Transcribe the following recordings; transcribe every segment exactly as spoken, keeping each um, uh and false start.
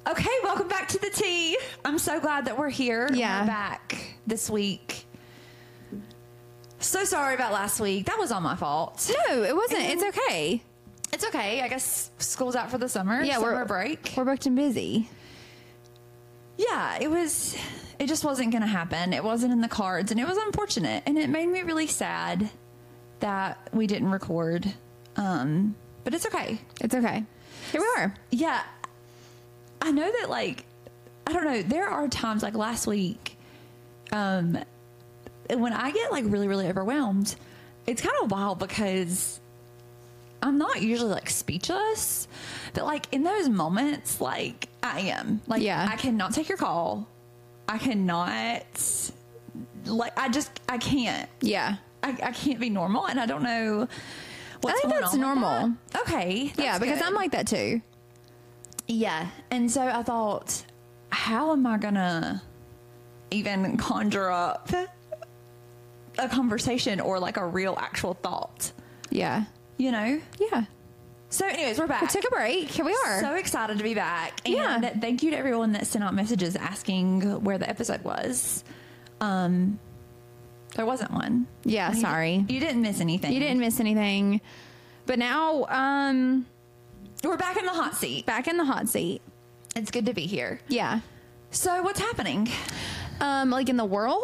Okay, welcome back to the tea. I'm so glad that we're here. Yeah. We're back this week. So sorry about last week. That was all my fault. No, it wasn't. And It's okay. It's okay. I guess school's out for the summer. Yeah, summer we're break. We're booked and busy. Yeah, it was, it just wasn't going to happen. It wasn't in the cards, and it was unfortunate. And it made me really sad that we didn't record. Um, but it's okay. It's okay. Here we are. Yeah. I know that, like, I don't know. There are times, like last week, um, when I get, like, really, really overwhelmed, it's kind of wild because I'm not usually, like, speechless. But, like, in those moments, like, I am. Like, Yeah. I cannot take your call. I cannot, like, I just, I can't. Yeah. I, I can't be normal, and I don't know what's I think going that's on with normal. that. Okay. yeah, that's because good. I'm like that too. Yeah. And so I thought, how am I going to even conjure up a conversation or like a real actual thought? Yeah. You know? Yeah. So anyways, we're back. We took a break. Here we are. So excited to be back. And Yeah. thank you to everyone that sent out messages asking where the episode was. Um, there wasn't one. yeah, You- sorry. You didn't miss anything. You didn't miss anything. But now, um, We're back in the hot seat. back in the hot seat. It's good to be here. Yeah. So what's happening? Um, like in the world?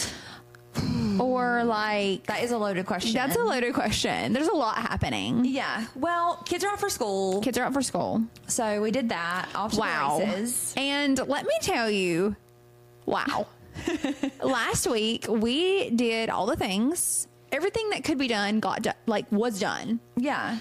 Or like, That is a loaded question. that's a loaded question. There's a lot happening. Yeah. Well, kids are off for school. Kids are out for school. So we did that. Off to Wow. the races. And let me tell you, wow. Last week we did all the things. Everything that could be done got done, like was done. Yeah.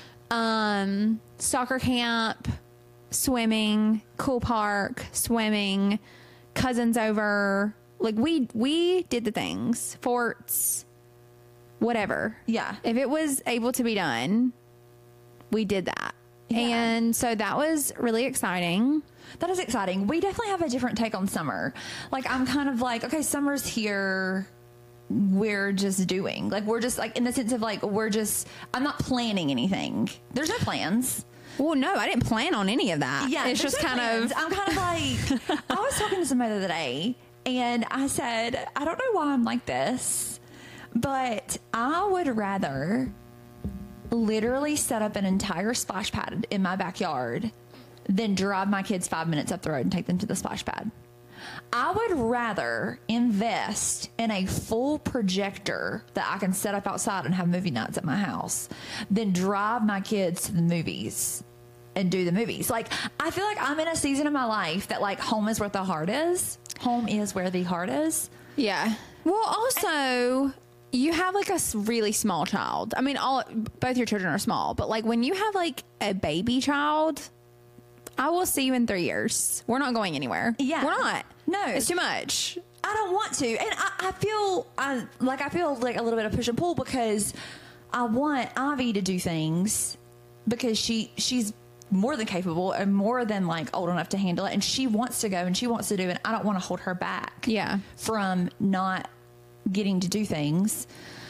Um, soccer camp, swimming, cool park, swimming, cousins over. Like we we did the things. Forts, whatever. Yeah. If it was able to be done, we did that. Yeah. And so that was really exciting. That is exciting. We definitely have a different take on summer. Like, I'm kind of like, okay, summer's here. We're just doing. Like, we're just, like, in the sense of, like, we're just, I'm not planning anything. There's no plans. Well, no, I didn't plan on any of that. Yeah. It's there's just no kind plans. of, I'm kind of like, I was talking to somebody the other day, and I said, I don't know why I'm like this, but I would rather literally set up an entire splash pad in my backyard than drive my kids five minutes up the road and take them to the splash pad. I would rather invest in a full projector that I can set up outside and have movie nights at my house than drive my kids to the movies and do the movies. Like, I feel like I'm in a season of my life that, like, home is where the heart is. Home is where the heart is. yeah. Well, also, you have like a s- really small child. I mean, all both your children are small, but like when you have like a baby child, I will see you in three years. We're not going anywhere. Yeah. We're not. No. It's too much. I don't want to. And I, I feel I, like I feel like a little bit of push and pull because I want Ivy to do things because she she's more than capable and more than like old enough to handle it. And she wants to go and she wants to do it. And I don't want to hold her back Yeah. from not getting to do things.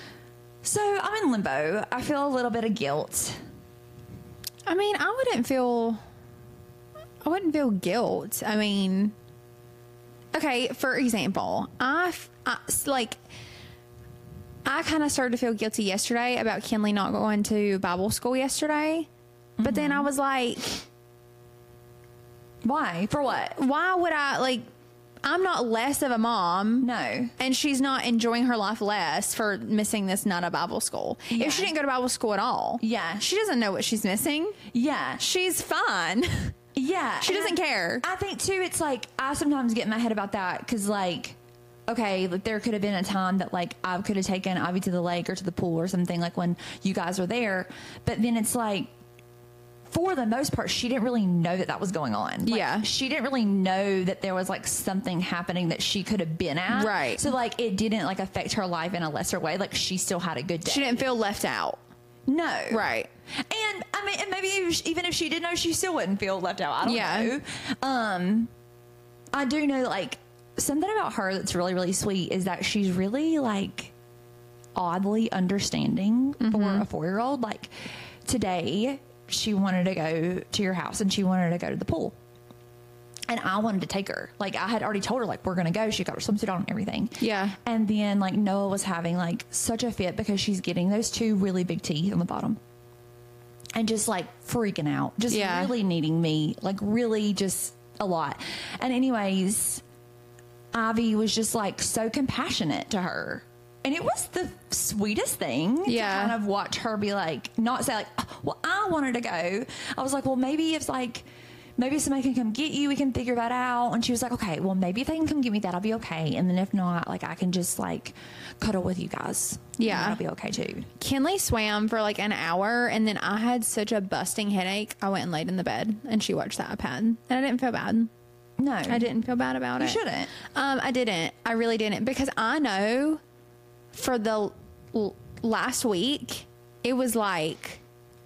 So I'm in limbo. I feel a little bit of guilt. I mean, I wouldn't feel, I wouldn't feel guilt. I mean, okay, for example, I, f- I s- like, I kind of started to feel guilty yesterday about Kinley not going to Bible school yesterday. But then I was like, Why? For what? why would I, like, I'm not less of a mom. No. And she's not enjoying her life less for missing this not a Bible school. Yeah. If she didn't go to Bible school at all, Yeah. she doesn't know what she's missing. Yeah. She's fine. Yeah. She and doesn't I- care. I think too, it's like, I sometimes get in my head about that because, like, okay, like there could have been a time that like I could have taken Ivy to the lake or to the pool or something like when you guys were there. But then it's like, for the most part, she didn't really know that that was going on. Like, Yeah. she didn't really know that there was like something happening that she could have been at. Right. So like it didn't like affect her life in a lesser way. Like she still had a good day. She didn't feel left out. No. Right. And I mean, and maybe if- even if she did know, she still wouldn't feel left out. I don't Yeah. know. Um, I do know, like, something about her that's really, really sweet is that she's really, like, oddly understanding for a four-year-old. Like, today, she wanted to go to your house and she wanted to go to the pool. And I wanted to take her. Like, I had already told her, like, we're going to go. She got her swimsuit on and everything. Yeah. And then, like, Noah was having, like, such a fit because she's getting those two really big teeth on the bottom. And just, like, freaking out. Just Yeah. really needing me. Like, really just a lot. And anyways, Ivy was just, like, so compassionate to her. And it was the sweetest thing Yeah. to kind of watch her be like, not say, like, oh, well, I wanted to go. I was like, well, maybe it's like, maybe somebody can come get you. We can figure that out. And she was like, okay, well, maybe if they can come get me, that'll be okay. And then if not, like, I can just, like, cuddle with you guys. Yeah. And that'll be okay, too. Kinley swam for like an hour, and then I had such a busting headache. I went and laid in the bed, and she watched the iPad, and I didn't feel bad. No. I didn't feel bad about You it. shouldn't. Um, I didn't. I really didn't, because I know for the l- last week, it was like,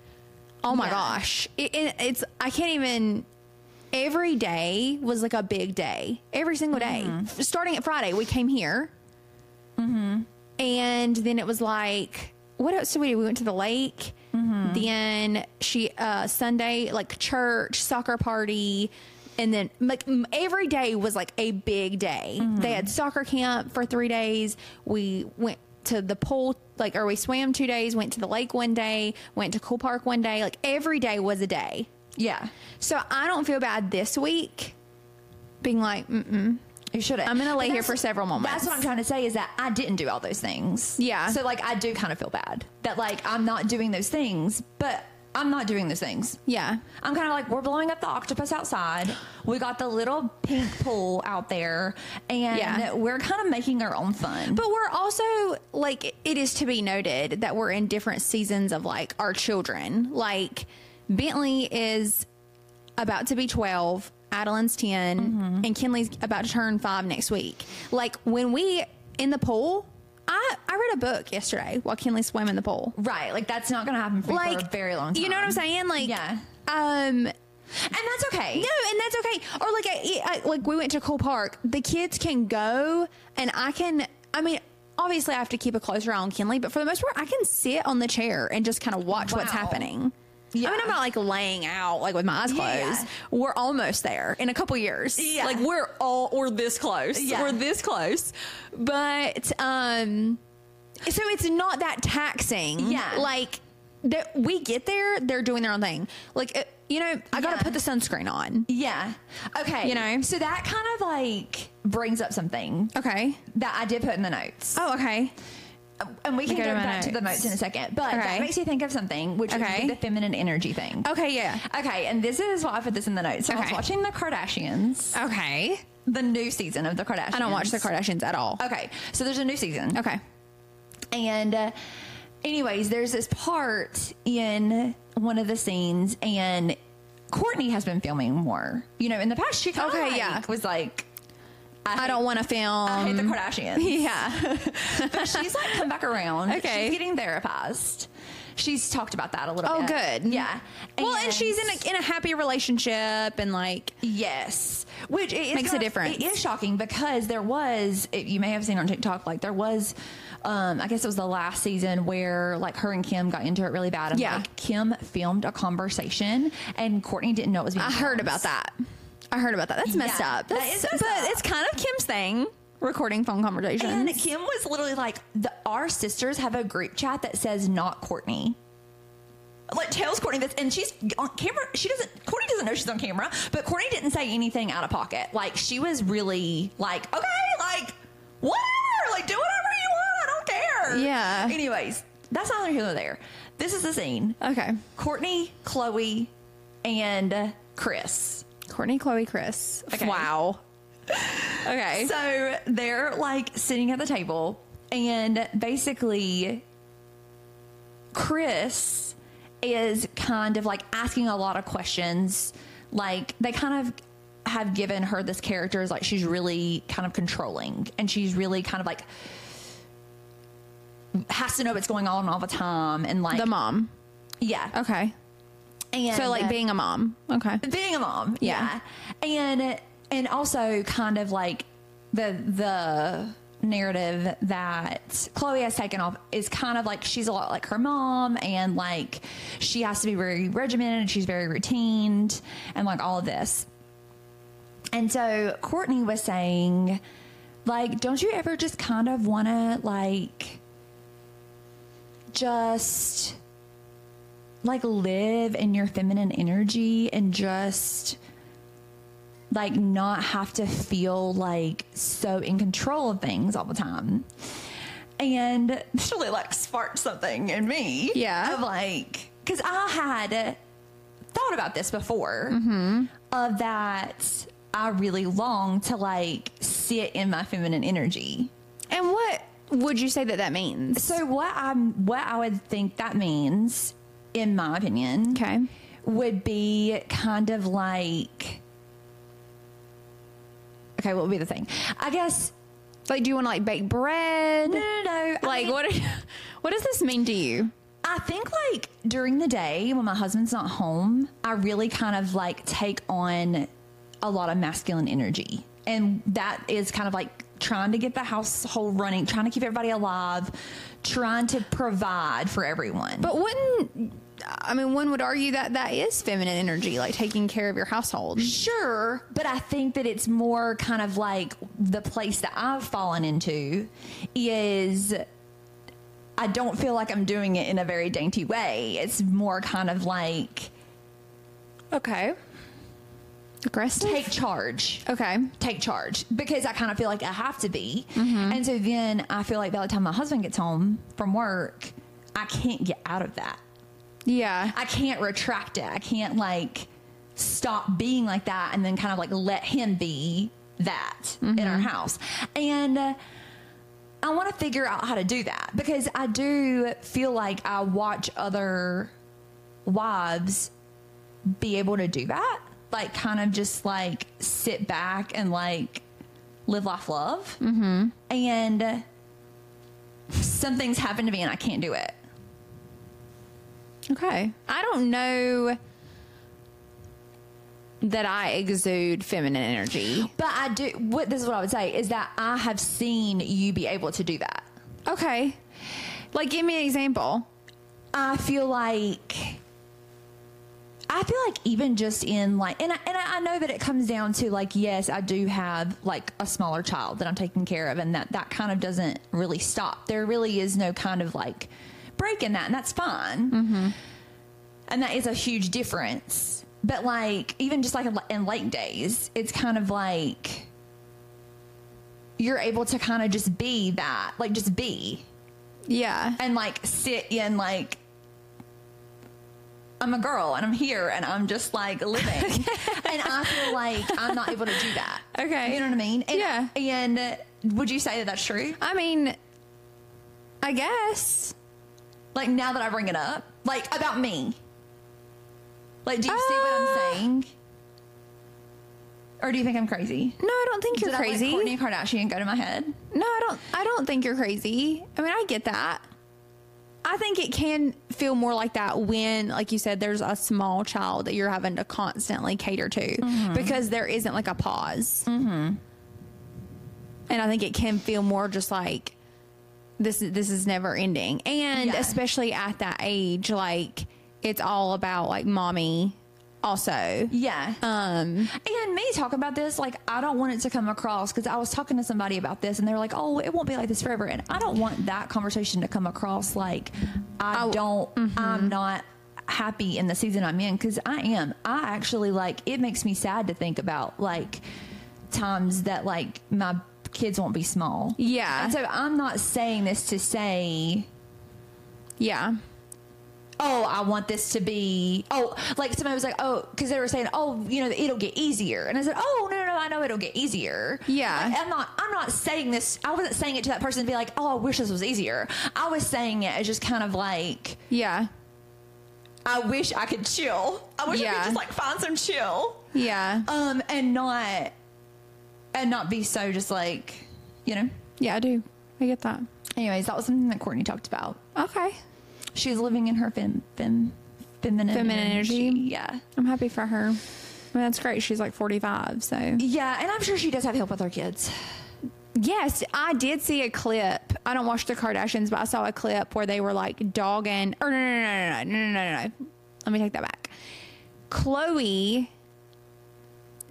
oh my Yeah. gosh, it, it, it's I can't even. Every day was like a big day. Every single day, Mm-hmm. starting at Friday, we came here, mm-hmm. and then it was like, what else did we do? We went to the lake. Mm-hmm. Then she uh, Sunday, like church, soccer party. And then like m- every day was like a big day. Mm-hmm. They had soccer camp for three days. We went to the pool, like, or we swam two days, went to the lake one day, went to Cool Park one day. Like every day was a day. Yeah. So I don't feel bad this week being like, mm-mm. You shouldn't. I'm going to lay But here that's- for several moments. That's what I'm trying to say is that I didn't do all those things. Yeah. So, like, I do kind of feel bad that, like, I'm not doing those things, but I'm not doing those things. Yeah. I'm kind of like, we're blowing up the octopus outside. We got the little pink pool out there, and Yeah. we're kind of making our own fun. But we're also, like, it is to be noted that we're in different seasons of, like, our children. Like, Bentley is about to be twelve, Adeline's ten, Mm-hmm. and Kinley's about to turn five next week. Like, when we, in the pool, I, I read a book yesterday while Kinley swam in the pool. Right. Like, that's not going to happen for, you Like, for a very long time. you know what I'm saying? Like, Yeah. Um, And that's okay. no, and that's okay. Or like, I, I, like we went to Cool Park. The kids can go, and I can. I mean, obviously, I have to keep a closer eye on Kinley, but for the most part, I can sit on the chair and just kind of watch what's Wow. happening. Yeah. I mean, I'm not like laying out like with my eyes closed. Yeah. We're almost there in a couple years. Yeah. Like we're all we're this close. Yeah. We're this close. But um, so it's not that taxing. Yeah. Like that we get there, they're doing their own thing. Like it, you know, I got to Yeah. put the sunscreen on. Yeah. Okay. You know? So that kind of like brings up something Okay. that I did put in the notes. Oh, okay. And we can go go to my back to the notes. notes in a second. But Okay. that makes you think of something, which Okay. is the feminine energy thing. Okay, yeah. Okay, and this is why I put this in the notes. So I was Okay. watching the Kardashians, Okay. the new season of the Kardashians. I don't watch the Kardashians at all. Okay, so there's a new season. Okay. And uh, anyways, there's this part in one of the scenes, and Courtney has been filming more. You know, in the past, she kind of Okay, like, yeah. was like, I hate- don't want to film. I hate the Kardashians. Yeah. But she's like come back around. Okay. She's getting therapized. She's talked about that a little Oh, bit. good. Yeah. Well, and she's in a, in a happy relationship and like, Yes, which it is Makes a kind of- difference. It is shocking because there was, it, you may have seen on TikTok, like there was, um, I guess it was the last season where like her and Kim got into it really bad. And Yeah. like Kim filmed a conversation and Courtney didn't know it was being I heard filmed. about that. I heard about that. That's messed Yeah, up. that That's, is messed but up. it's kind of Kim's thing, recording phone conversations. And Kim was literally like, the, our sisters have a group chat that says not Courtney. Like tells Courtney this, and she's on camera. She doesn't. Courtney doesn't know she's on camera, but Courtney didn't say anything out of pocket. Like she was really like, okay, like whatever, like do whatever you want. I don't care. Yeah. Anyways, that's neither here nor there. This is the scene. Okay. Courtney, Chloe, and Chris. Courtney, Chloe, Chris. Okay. Wow. Okay. So they're like sitting at the table, and basically, Chris is kind of like asking a lot of questions. Like they kind of have given her this character as like she's really kind of controlling, and she's really kind of like has to know what's going on all the time, and like the mom. yeah, Okay. and So like uh, being a mom. Okay. being a mom, Yeah. yeah, and and also kind of like the the narrative that Chloe has taken off is kind of like she's a lot like her mom, and like she has to be very regimented and she's very routined and like all of this. And so Courtney was saying, like, don't you ever just kind of want to, like, just, like, live in your feminine energy and just, like, not have to feel, like, so in control of things all the time? And this really, like, sparked something in me. Yeah. Of, like, because I had thought about this before, mm-hmm. of that I really long to, like, sit in my feminine energy. And what would you say that that means? So what I'm, what I would think that means, in my opinion, Okay. would be kind of like, okay, what would be the thing? I guess, Like, do you want to, like, bake bread? no, no, no. I Like, mean, what? Are, what does this mean to you? I think, like, during the day when my husband's not home, I really kind of, like, take on a lot of masculine energy. And that is kind of like trying to get the household running, trying to keep everybody alive, trying to provide for everyone. But wouldn't, I mean, one would argue that that is feminine energy, like taking care of your household. Sure, but I think that it's more kind of like the place that I've fallen into is I don't feel like I'm doing it in a very dainty way. It's more kind of like Okay. Aggressive? take charge. Okay. Take charge because I kind of feel like I have to be. Mm-hmm. And so then I feel like by the time my husband gets home from work, I can't get out of that. Yeah. I can't retract it. I can't like stop being like that and then kind of like let him be that Mm-hmm. in our house. And uh, I want to figure out how to do that because I do feel like I watch other wives be able to do that. Like kind of just like sit back and like live, laugh, love. Mm-hmm. And uh, something's happened to me and I can't do it. Okay. I don't know that I exude feminine energy. But I do, what, this is what I would say, is that I have seen you be able to do that. Okay. Like, give me an example. I feel like, I feel like even just in like, and I, and I know that it comes down to like, yes, I do have like a smaller child that I'm taking care of and that, that kind of doesn't really stop. There really is no kind of like break in that and that's fine. Mm-hmm. And that is a huge difference. But like, even just like in late days, it's kind of like you're able to kind of just be that, like just be. Yeah. And like sit in like, I'm a girl and I'm here and I'm just like living. And I feel like I'm not able to do that. Okay. You know what I mean? And, Yeah. And would you say that that's true? I mean, I guess. Like now that I bring it up, like about me. Like, do you Uh, see what I'm saying? Or do you think I'm crazy? No, I don't think you're Did crazy. I let Kourtney Kardashian go to my head? No, I don't. I don't think you're crazy. I mean, I get that. I think it can feel more like that when, like you said, there's a small child that you're having to constantly cater to Mm-hmm. because there isn't like a pause. Mm-hmm. And I think it can feel more just like this. This is never ending, and Yeah. especially at that age, like it's all about like mommy. Also, Yeah. um, And me talking about this, like, I don't want it to come across because I was talking to somebody about this and they were like, oh, it won't be like this forever. And I don't want that conversation to come across like I Oh, don't, I'm not happy in the season I'm in because I am. I actually like, it makes me sad to think about like times that like my kids won't be small. Yeah. And so I'm not saying this to say, yeah. oh, I want this to be, oh, like somebody was like, oh, because they were saying, oh, you know, it'll get easier. And I said, oh, no, no, no, I know it'll get easier. Yeah. Like, I'm not, I'm not saying this, I wasn't saying it to that person to be like, oh, I wish this was easier. I was saying it as just kind of like, Yeah. I wish I could chill. I wish I Yeah. could just like find some chill. Yeah. Um, and not, and not be so just like, you know. Yeah, I do. I get that. Anyways, that was something that Kourtney talked about. Okay. She was living in her fem, fem, feminine, Feminine energy. Yeah. I'm happy for her. I mean, that's great. She's like forty-five, so. Yeah, and I'm sure she does have help with her kids. Yes, I did see a clip. I don't watch the Kardashians, but I saw a clip where they were like dogging. Or no, no, no, no, no, no, no, no, no. Let me take that back. Khloe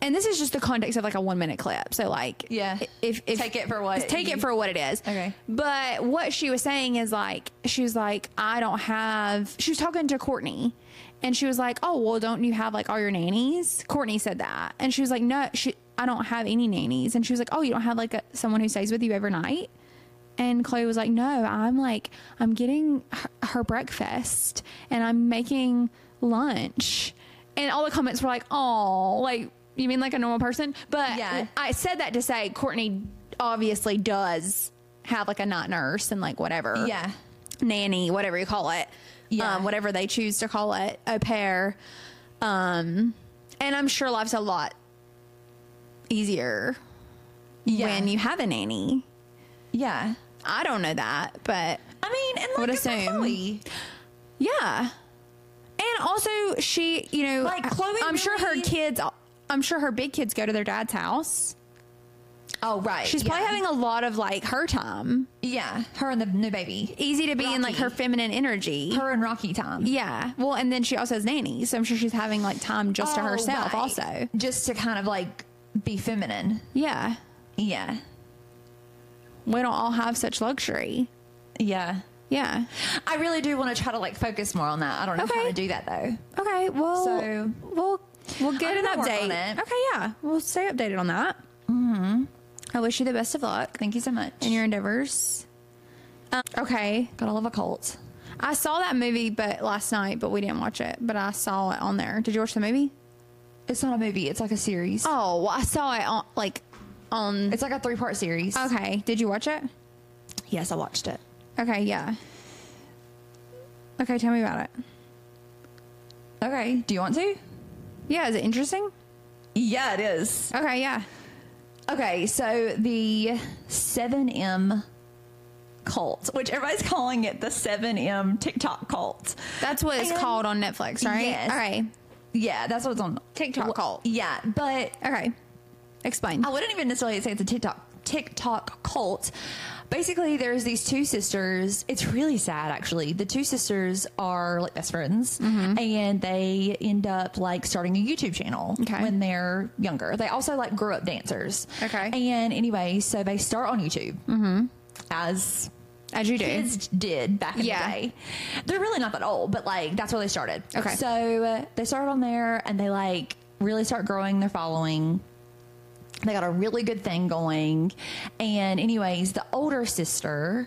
and this is just the context of like a one minute clip. So like, Yeah. if, if Take it for what take you- it for what it is. Okay. But what she was saying is like, she was like, I don't have, she was talking to Courtney and she was like, oh, well, don't you have like all your nannies? Courtney said that. And she was like, no, she, I don't have any nannies. And she was like, oh, you don't have like a, someone who stays with you overnight? And Chloe was like, no, I'm like, I'm getting her, her breakfast and I'm making lunch. And all the comments were like, oh, like, you mean like a normal person? But Yeah. I said that to say Courtney obviously does have like a night nurse and like whatever. Yeah. Nanny, whatever you call it. Yeah. Um, whatever they choose to call it, au pair. Um, and I'm sure life's a lot easier Yeah. when you have a nanny. Yeah. I don't know that, but I mean, and like Would good for assume. Chloe. yeah. And also she, you know, Like, Chloe I'm sure her really- kids, I'm sure her big kids go to their dad's house. Oh, right. She's yeah. probably having a lot of like her time. Yeah. Her and the new baby. Easy to be in like Rocky. her feminine energy. Her and Rocky time. Yeah. Well, and then she also has nannies. So I'm sure she's having like time just to Oh, herself right. also. Just to kind of like be feminine. Yeah. Yeah. We don't all have such luxury. Yeah. Yeah. I really do want to try to like focus more on that. I don't know Okay. how to do that though. Okay. Well, So- we'll, we'll get I'm an gonna work update. on it. Okay. Yeah. We'll stay updated on that. Mm-hmm. I wish you the best of luck Thank you so much. in your endeavors. Um, okay. Gotta love a cult. I saw that movie, but last night, but we didn't watch it, but I saw it on there. Did you watch the movie? It's not a movie. It's like a series. Oh, well, I saw it on, like, on. It's like a three part series. Okay. Did you watch it? Yes, I watched it. Okay. Yeah. Okay. Tell me about it. Okay. Do you want to? Yeah. Is it interesting? Yeah, it is. Okay. Yeah. Okay, so the seven M cult, which everybody's calling it the seven M TikTok cult. That's what it's And- called on Netflix, right? Yes. Okay. Yeah, that's what it's on. TikTok Well, cult. Yeah, but Okay. Explain. I wouldn't even necessarily say it's a TikTok TikTok cult. Basically, there's these two sisters. It's really sad, actually. The two sisters are like best friends, Mm-hmm. and they end up like starting a YouTube channel Okay. when they're younger. They also like grew up dancers. Okay. And anyway, so they start on YouTube mm-hmm. as As you do. kids did back in Yeah. the day. They're really not that old, but like that's where they started. Okay. So uh, they started on there, and they like really start growing their following. They got a really good thing going. And anyways, the older sister,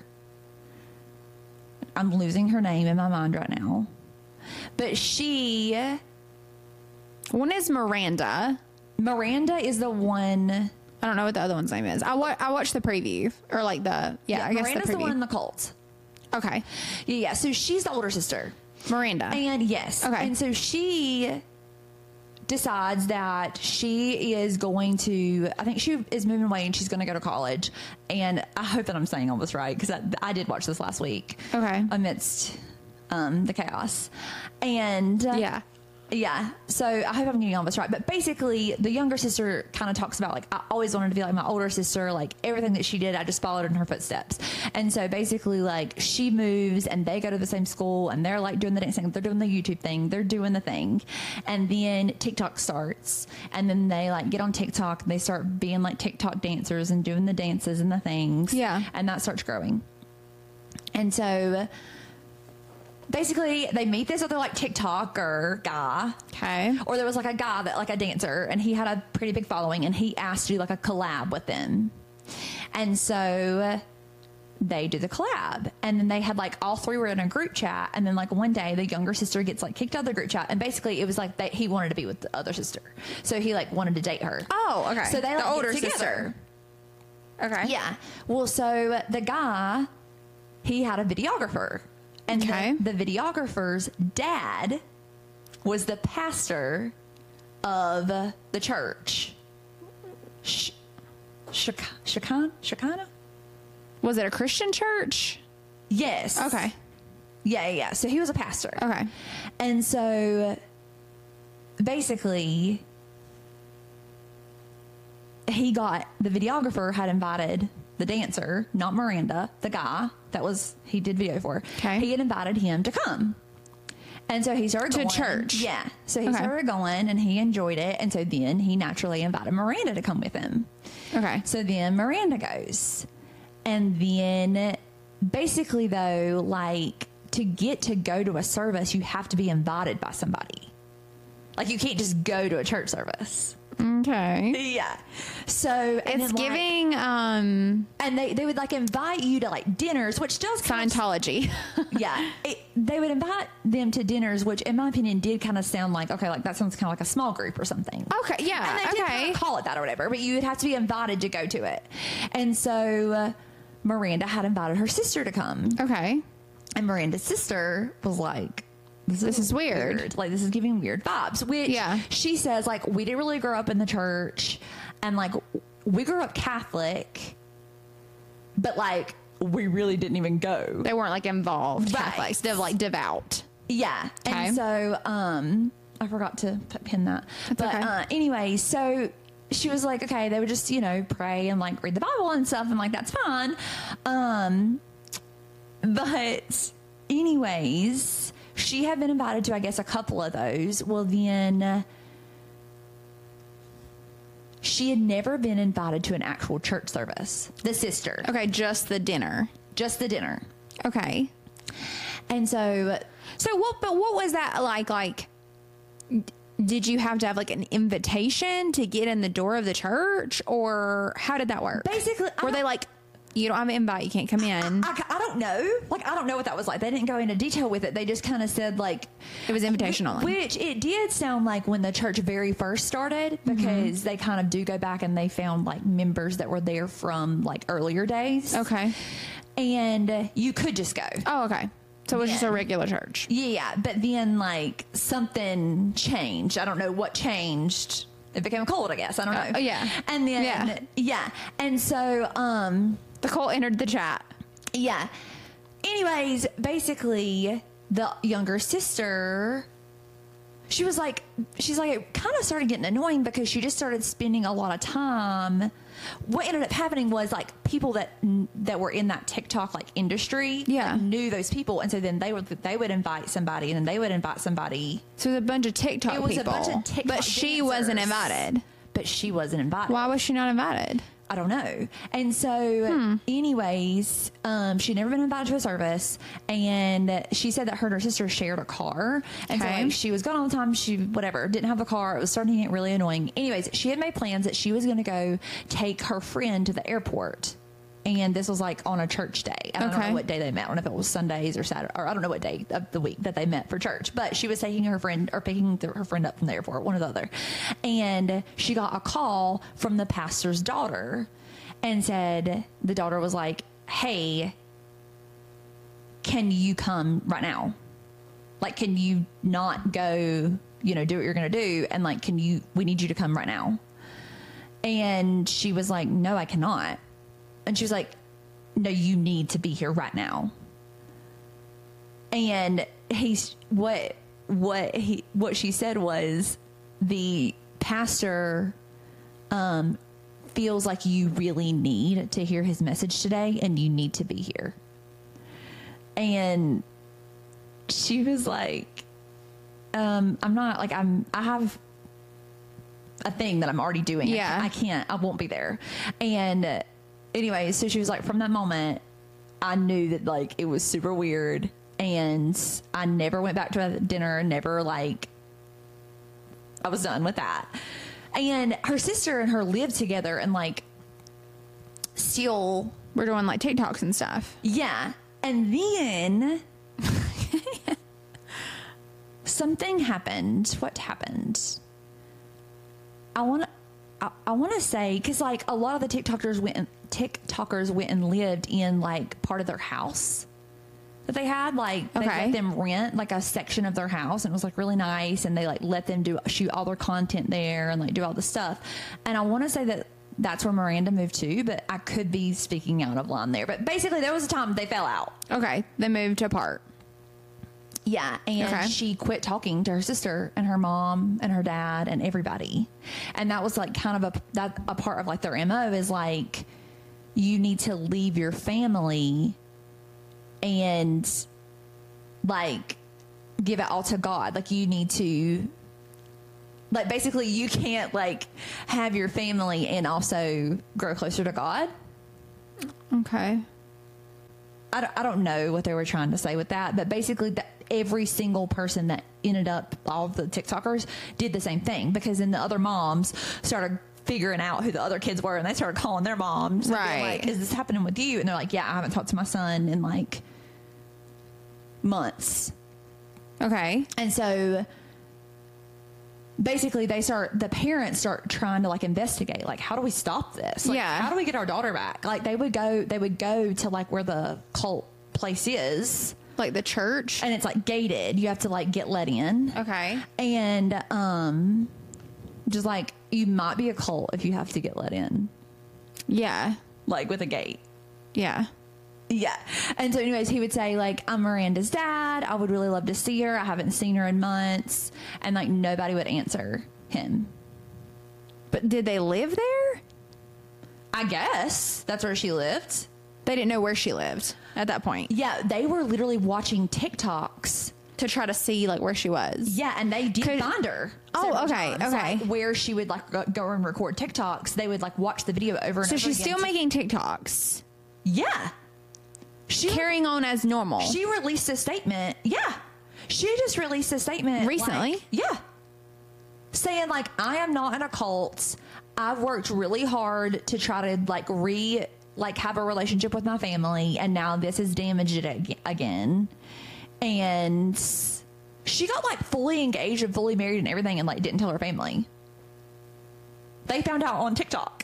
I'm losing her name in my mind right now, but she, One is Miranda. Miranda is the one. I don't know what the other one's name is. I, wa- I watched the preview. Or like the, yeah, I guess Miranda's the the, preview. one in the cult. Okay. Yeah, yeah. So she's the older sister. Miranda. And yes. Okay. And so she decides that she is going to, I think she is moving away and she's going to go to college. And I hope that I'm saying all this right, because I, I did watch this last week. Okay. Amidst um, the chaos. And uh, Yeah. yeah. So I hope I'm getting all this right. But basically, the younger sister kind of talks about, like, I always wanted to be like my older sister. Like, everything that she did, I just followed in her footsteps. And so basically, like, she moves and they go to the same school and they're, like, doing the dancing. They're doing the YouTube thing. They're doing the thing. And then TikTok starts. And then they, like, get on TikTok. And they start being, like, TikTok dancers and doing the dances and the things. Yeah. And that starts growing. And so basically, they meet this other like TikToker guy. Okay. Or there was like a guy that like a dancer, and he had a pretty big following, and he asked to do like a collab with them. And so they do the collab, and then they had like all three were in a group chat, and then like one day the younger sister gets like kicked out of the group chat, and basically it was like they, he wanted to be with the other sister, so he like wanted to date her. Oh, okay. So they like, the get older together. sister. Okay. Yeah. Well, so the guy, he had a videographer. And Okay. the, the videographer's dad was the pastor of the church. Sh- Shak- Shakan- Shakana? Was it a Christian church? Yes. Okay. Yeah, yeah, yeah. So he was a pastor. Okay. And so basically, he got, the videographer had invited the dancer, not Miranda, the guy that was, he did video for. Okay. He had invited him to come. And so he started To going. church. Yeah. So he Okay. started going and he enjoyed it. And so then he naturally invited Miranda to come with him. Okay. So then Miranda goes. And then basically, though, like to get to go to a service, you have to be invited by somebody. Like you can't just go to a church service. Okay. Yeah. So and It's then, like, giving um and they, they would like invite you to like dinners, which does kind of Scientology. yeah, it, they would invite them to dinners, which in my opinion did kind of sound like, okay, like that sounds kind of like a small group or something. Okay, yeah, And they did okay. kind of call it that or whatever, but you would have to be invited to go to it. And so uh, Miranda had invited her sister to come. Okay. And Miranda's sister was like, this is, This is weird. Like, this is giving weird vibes. Which Yeah. she says, like, we didn't really grow up in the church. And, like, we grew up Catholic. But, like, we really didn't even go. They weren't like involved Right. Catholics. They're like devout. Yeah. Okay. And so, um, I forgot to put- pin that. That's but okay. uh, anyway, so she was like, okay, they would just, you know, pray and like read the Bible and stuff. And like, that's fine. Um, but anyways, she had been invited to, I guess, a couple of those. Well, then she had never been invited to an actual church service. The sister, Okay, just the dinner. just the dinner. Okay. And so So what? But what was that like? Like, d- did you have to have like an invitation to get in the door of the church, or how did that work? basically, I Were they don't- like, you don't have an invite, you can't come in? I, I don't know. Like, I don't know what that was like. They didn't go into detail with it. They just kind of said, like, It was invitation only. which it did sound like when the church very first started, because they kind of do go back and they found like members that were there from like earlier days. Okay. And uh, you could just go. Oh, okay. So it was just Yeah. a regular church. Yeah. But then, like, something changed. I don't know what changed. It became a cult, I guess. I don't know. Uh, yeah. And then, Yeah. yeah. And so, um, The cult entered the chat. yeah. Anyways, basically, the younger sister, she was like, she's like, it kind of started getting annoying because she just started spending a lot of time. What ended up happening was like people that that were in that TikTok like industry, Yeah. like, knew those people, and so then they would they would invite somebody, and then they would invite somebody, So it was a bunch of TikTok It was a people. bunch of TikTok but she wasn't dancers. invited. but she wasn't invited. Why was she not invited? I don't know. And so, Hmm. anyways, um, she'd never been invited to a service, and she said that her and her sister shared a car, and so Okay. like, she was gone all the time. She whatever didn't have a car. It was starting to get really annoying. Anyways, she had made plans that she was going to go take her friend to the airport. And this was like on a church day. I don't Okay. know what day they met. I don't know if it was Sundays or Saturday, or I don't know what day of the week that they met for church. But she was taking her friend or picking the, her friend up from the airport, one or the other. And she got a call from the pastor's daughter and said, the daughter was like, hey, can you come right now? Like, can you not go, you know, do what you're going to do? And like, can you, we need you to come right now. And she was like, no, I cannot. And she was like, no, you need to be here right now. And he's what what he what she said was, the pastor um feels like you really need to hear his message today, and you need to be here. And she was like, um I'm not like I'm I have a thing that I'm already doing. Yeah. I, I can't I won't be there. And uh, anyway, so she was like, from that moment, I knew that like it was super weird, and I never went back to a dinner, never like, I was done with that. And her sister and her lived together, and like, still, We're doing like TikToks and stuff. yeah. And then something happened. What happened? I want to. I, I want to say, because like a lot of the TikTokers went, and, TikTokers went and lived in like part of their house that they had. Like they Okay. let them rent like a section of their house, and it was like really nice. And they like let them do shoot all their content there and like do all the stuff. And I want to say that that's where Miranda moved to, but I could be speaking out of line there. But basically, there was a time they fell out. Okay, they moved apart. Yeah, and Okay. she quit talking to her sister and her mom and her dad and everybody, and that was like kind of a that a part of like their M O is like, you need to leave your family, and like give it all to God. Like, you need to, like, basically you can't, like, have your family and also grow closer to God. Okay. I don't, I don't know what they were trying to say with that, but basically that every single person that ended up, all of the TikTokers did the same thing, because then the other moms started figuring out who the other kids were, and they started calling their moms. Right. And like, is this happening with you? And they're like, yeah, I haven't talked to my son in like months. Okay. And so basically they start, the parents start trying to like investigate, like, how do we stop this? Like, Yeah. how do we get our daughter back? Like, they would go, they would go to like where the cult place is. Like the church? And it's like gated. You have to like get let in. Okay. And, um, just like, you might be a cult if you have to get let in, Yeah. like with a gate. Yeah. Yeah. And so anyways, he would say like, I'm Miranda's dad. I would really love to see her. I haven't seen her in months. And like, nobody would answer him. But did they live there? I guess that's where she lived. They didn't know where she lived at that point. Yeah. They were literally watching TikToks To try to see like where she was. Yeah, and they did Could- find her. Oh, several okay, times, okay. like, where she would like go, go and record TikToks. They would like watch the video over and So over she's again still to- making TikToks, Yeah. She carrying on as normal. She released a statement. Yeah. She just released a statement Recently? like, yeah. Saying like, I am not in a cult. I've worked really hard to try to like re like have a relationship with my family, and now this has damaged it ag- again. And she got like fully engaged and fully married and everything, and like didn't tell her family. They found out on TikTok.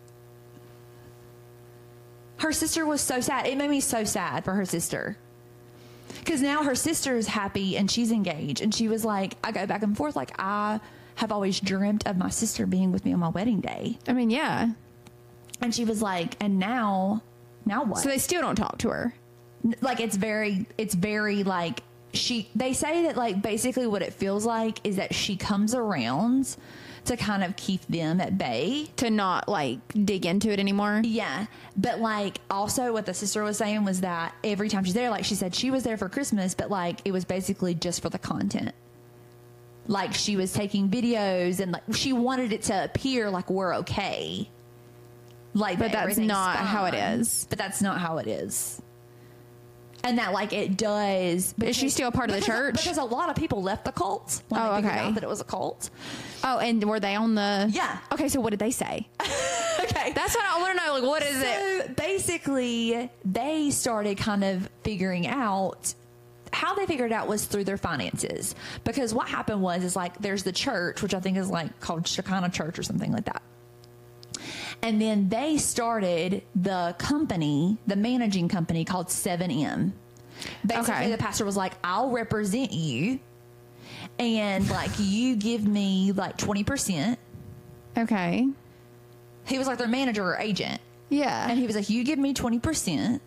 Her sister was so sad. It made me so sad for her sister. Because now her sister is happy and she's engaged. And she was like, I go back and forth. Like, I have always dreamt of my sister being with me on my wedding day. I mean, yeah. And she was like, and now, now what? So they still don't talk to her. Like, it's very, it's very like, she, they say that like basically what it feels like is that she comes around to kind of keep them at bay. To not like dig into it anymore. Yeah. But like also what the sister was saying was that every time she's there, like she said, she was there for Christmas, but like it was basically just for the content. Like she was taking videos and like she wanted it to appear like we're okay. Like, But that that's everything's not how it fine. is. But that's not how it is. And that like it does. Is she still a part of the because- church? Because a lot of people left the cult when Oh, they figured okay. out that it was a cult. Oh, and were they on the? Yeah. Okay, so what did they say? Okay. That's what I want to know. Like, what is it? So basically, they started kind of figuring out how they figured it out was through their finances. Because what happened was, is like, there's the church, which I think is like called Shekinah Church or something like that. And then they started the company, the managing company called seven M. Basically, Okay. the pastor was like, I'll represent you. And like, you give me like twenty percent. Okay. He was like their manager or agent. Yeah. And he was like, you give me twenty percent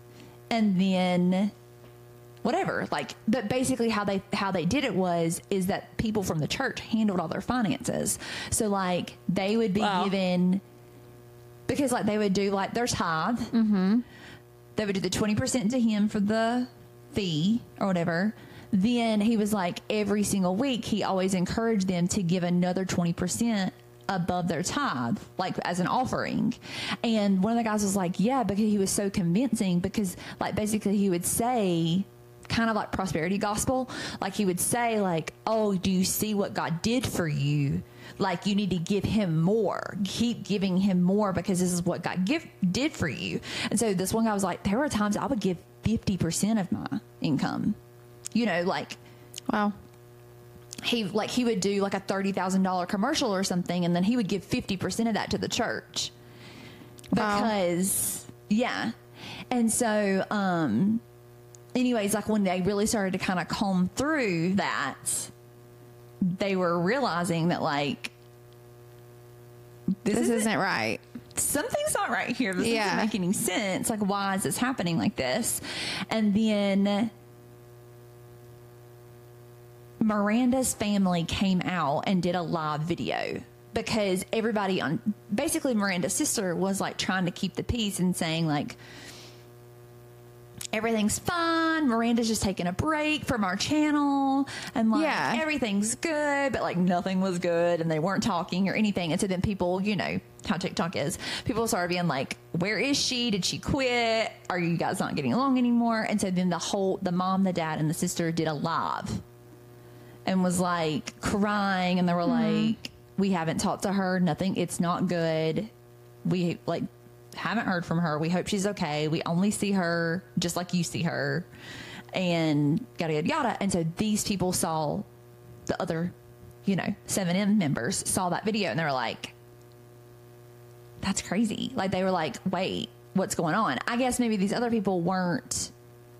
and then whatever. Like, but basically how they, how they did it was, is that people from the church handled all their finances. So like they would be Wow. given, because like they would do like their tithe. Mm-hmm. They would do the twenty percent to him for the fee or whatever. Then he was like, every single week, he always encouraged them to give another twenty percent above their tithe, like as an offering. And one of the guys was like, yeah, because he was so convincing, because like basically he would say, kind of like prosperity gospel, like he would say like, oh, do you see what God did for you? Like, you need to give him more, keep giving him more, because this is what God give, did for you. And so this one guy was like, there were times I would give fifty percent of my income, you know, like, Wow. he like he would do like a thirty thousand dollars commercial or something, and then he would give fifty percent of that to the church. Wow. Because yeah. And so um anyways, like when they really started to kind of comb through that, they were realizing that like this, This isn't, isn't right. something's not right here. This Yeah. doesn't make any sense. Like, why is this happening like this? And then Miranda's family came out and did a live video, because everybody on basically Miranda's sister was like trying to keep the peace and saying like, everything's fine. Miranda's just taking a break from our channel, and like Yeah. everything's good, but like nothing was good, and they weren't talking or anything. And so then people, you know how TikTok is, people started being like, where is she? Did she quit? Are you guys not getting along anymore? And so then the whole, the mom, the dad, and the sister did a live and was like crying, and they were Mm-hmm. like, we haven't talked to her, nothing, it's not good. We like haven't heard from her. We hope she's okay. We only see her just like you see her, and yada yada yada. And so these people saw, the other, you know, seven M members saw that video, and they were like, that's crazy. Like, they were like, wait, what's going on? I guess maybe these other people weren't,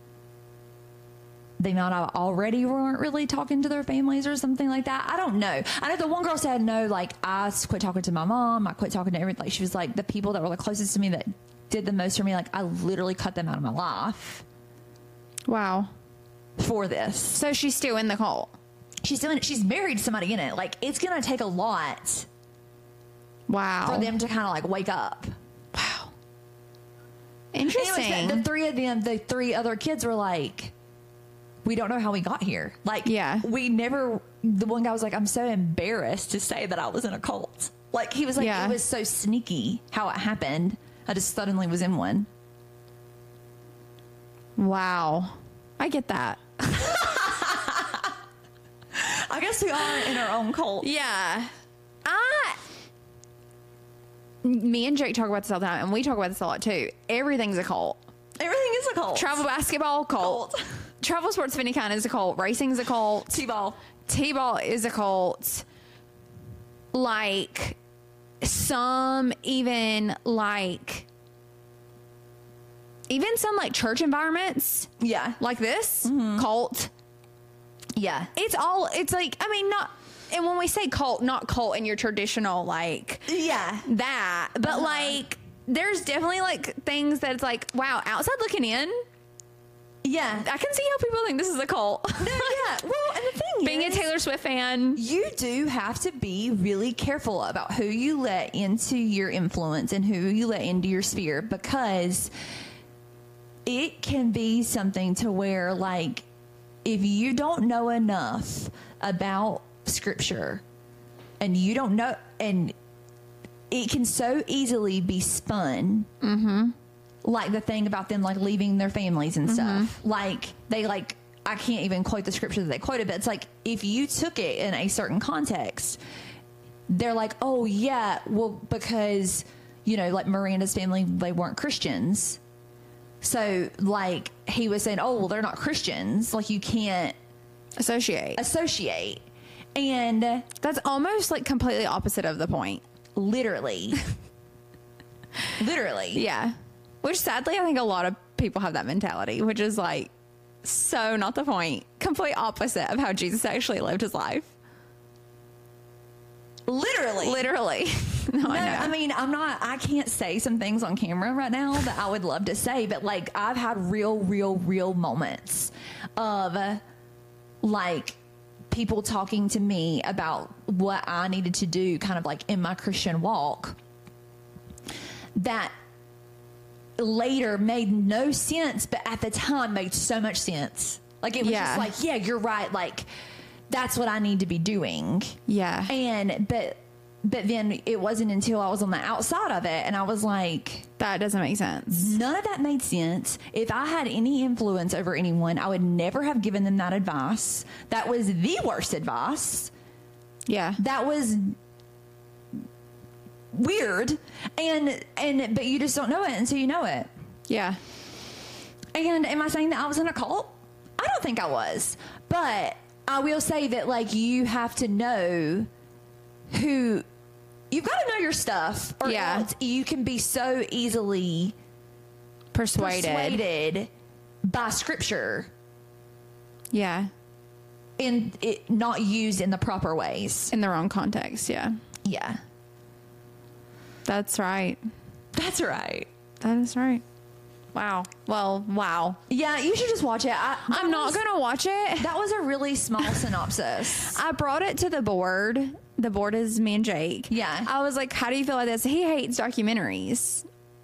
they might have already weren't really talking to their families or something like that. I don't know. I know the one girl said, no, like, I quit talking to my mom. I quit talking to everything. Like, she was like, the people that were the closest to me that did the most for me, like, I literally cut them out of my life Wow. for this. So she's still in the cult. She's doing it. She's married to somebody in it. Like, it's going to take a lot Wow. for them to kind of like wake up. Wow. Interesting. Anyways, the, the three of them, the three other kids were like, we don't know how we got here. Like, Yeah. we never, the one guy was like, I'm so embarrassed to say that I was in a cult. Like, he was like, Yeah. it was so sneaky how it happened. I just suddenly was in one. Wow. I get that. I guess we are in our own cult. Yeah. I. Me and Jake talk about this all the time, and we talk about this a lot too. Everything's a cult. Everything is a cult. Travel basketball, cult. Cult. Travel sports of any kind is a cult. Racing's a cult. T-ball. T-ball is a cult. Like, some even like, even some like church environments Yeah. like this, Mm-hmm. cult. Yeah. It's all, it's like, I mean, not, and when we say cult, not cult in your traditional, like, Yeah. that, but Uh-huh. like, there's definitely like things that it's like, wow, outside looking in, Yeah. I can see how people think this is a cult. No, yeah. Well, and the thing Being is, a Taylor Swift fan. you do have to be really careful about who you let into your influence and who you let into your sphere, because it can be something to where, like, if you don't know enough about scripture and you don't know, and it can so easily be spun. Mm-hmm. Like the thing about them, like, leaving their families and stuff. Like, they, like, I can't even quote the scripture that they quoted, but it's like, if you took it in a certain context, they're like, oh, yeah, well, because, you know, like, Miranda's family, they weren't Christians. So, like, he was saying, oh, well, they're not Christians. Like, you can't Associate. associate. And That's almost like completely opposite of the point. literally, literally. Yeah. Which sadly, I think a lot of people have that mentality, which is like so not the point. Complete opposite of how Jesus actually lived his life. Literally. Literally. no, No, I know. I mean, I'm not, I can't say some things on camera right now that I would love to say, but like, I've had real, real, real moments of uh, like people talking to me about what I needed to do kind of like in my Christian walk that later made no sense, but at the time made so much sense. Like, it was Yeah. just like, yeah, you're right. Like, that's what I need to be doing. yeah. And, but, but then it wasn't until I was on the outside of it and I was like, That doesn't make sense. none of that made sense. If I had any influence over anyone, I would never have given them that advice. That was the worst advice. Yeah. That was weird. And, and, but you just don't know it until you know it. Yeah. And am I saying that I was in a cult? I don't think I was. But I will say that, like, you have to know who, you've got to know your stuff, or Yeah. else you can be so easily Persuaded. persuaded by scripture Yeah. and it not used in the proper ways. In the wrong context. Yeah. Yeah. That's right. That's right. That is right. Wow. Well, wow. Yeah, you should just watch it. I, that I'm not was- going to watch it. That was a really small synopsis. I brought it to the board. The board is me and Jake. Yeah. I was like, how do you feel about this? He hates documentaries.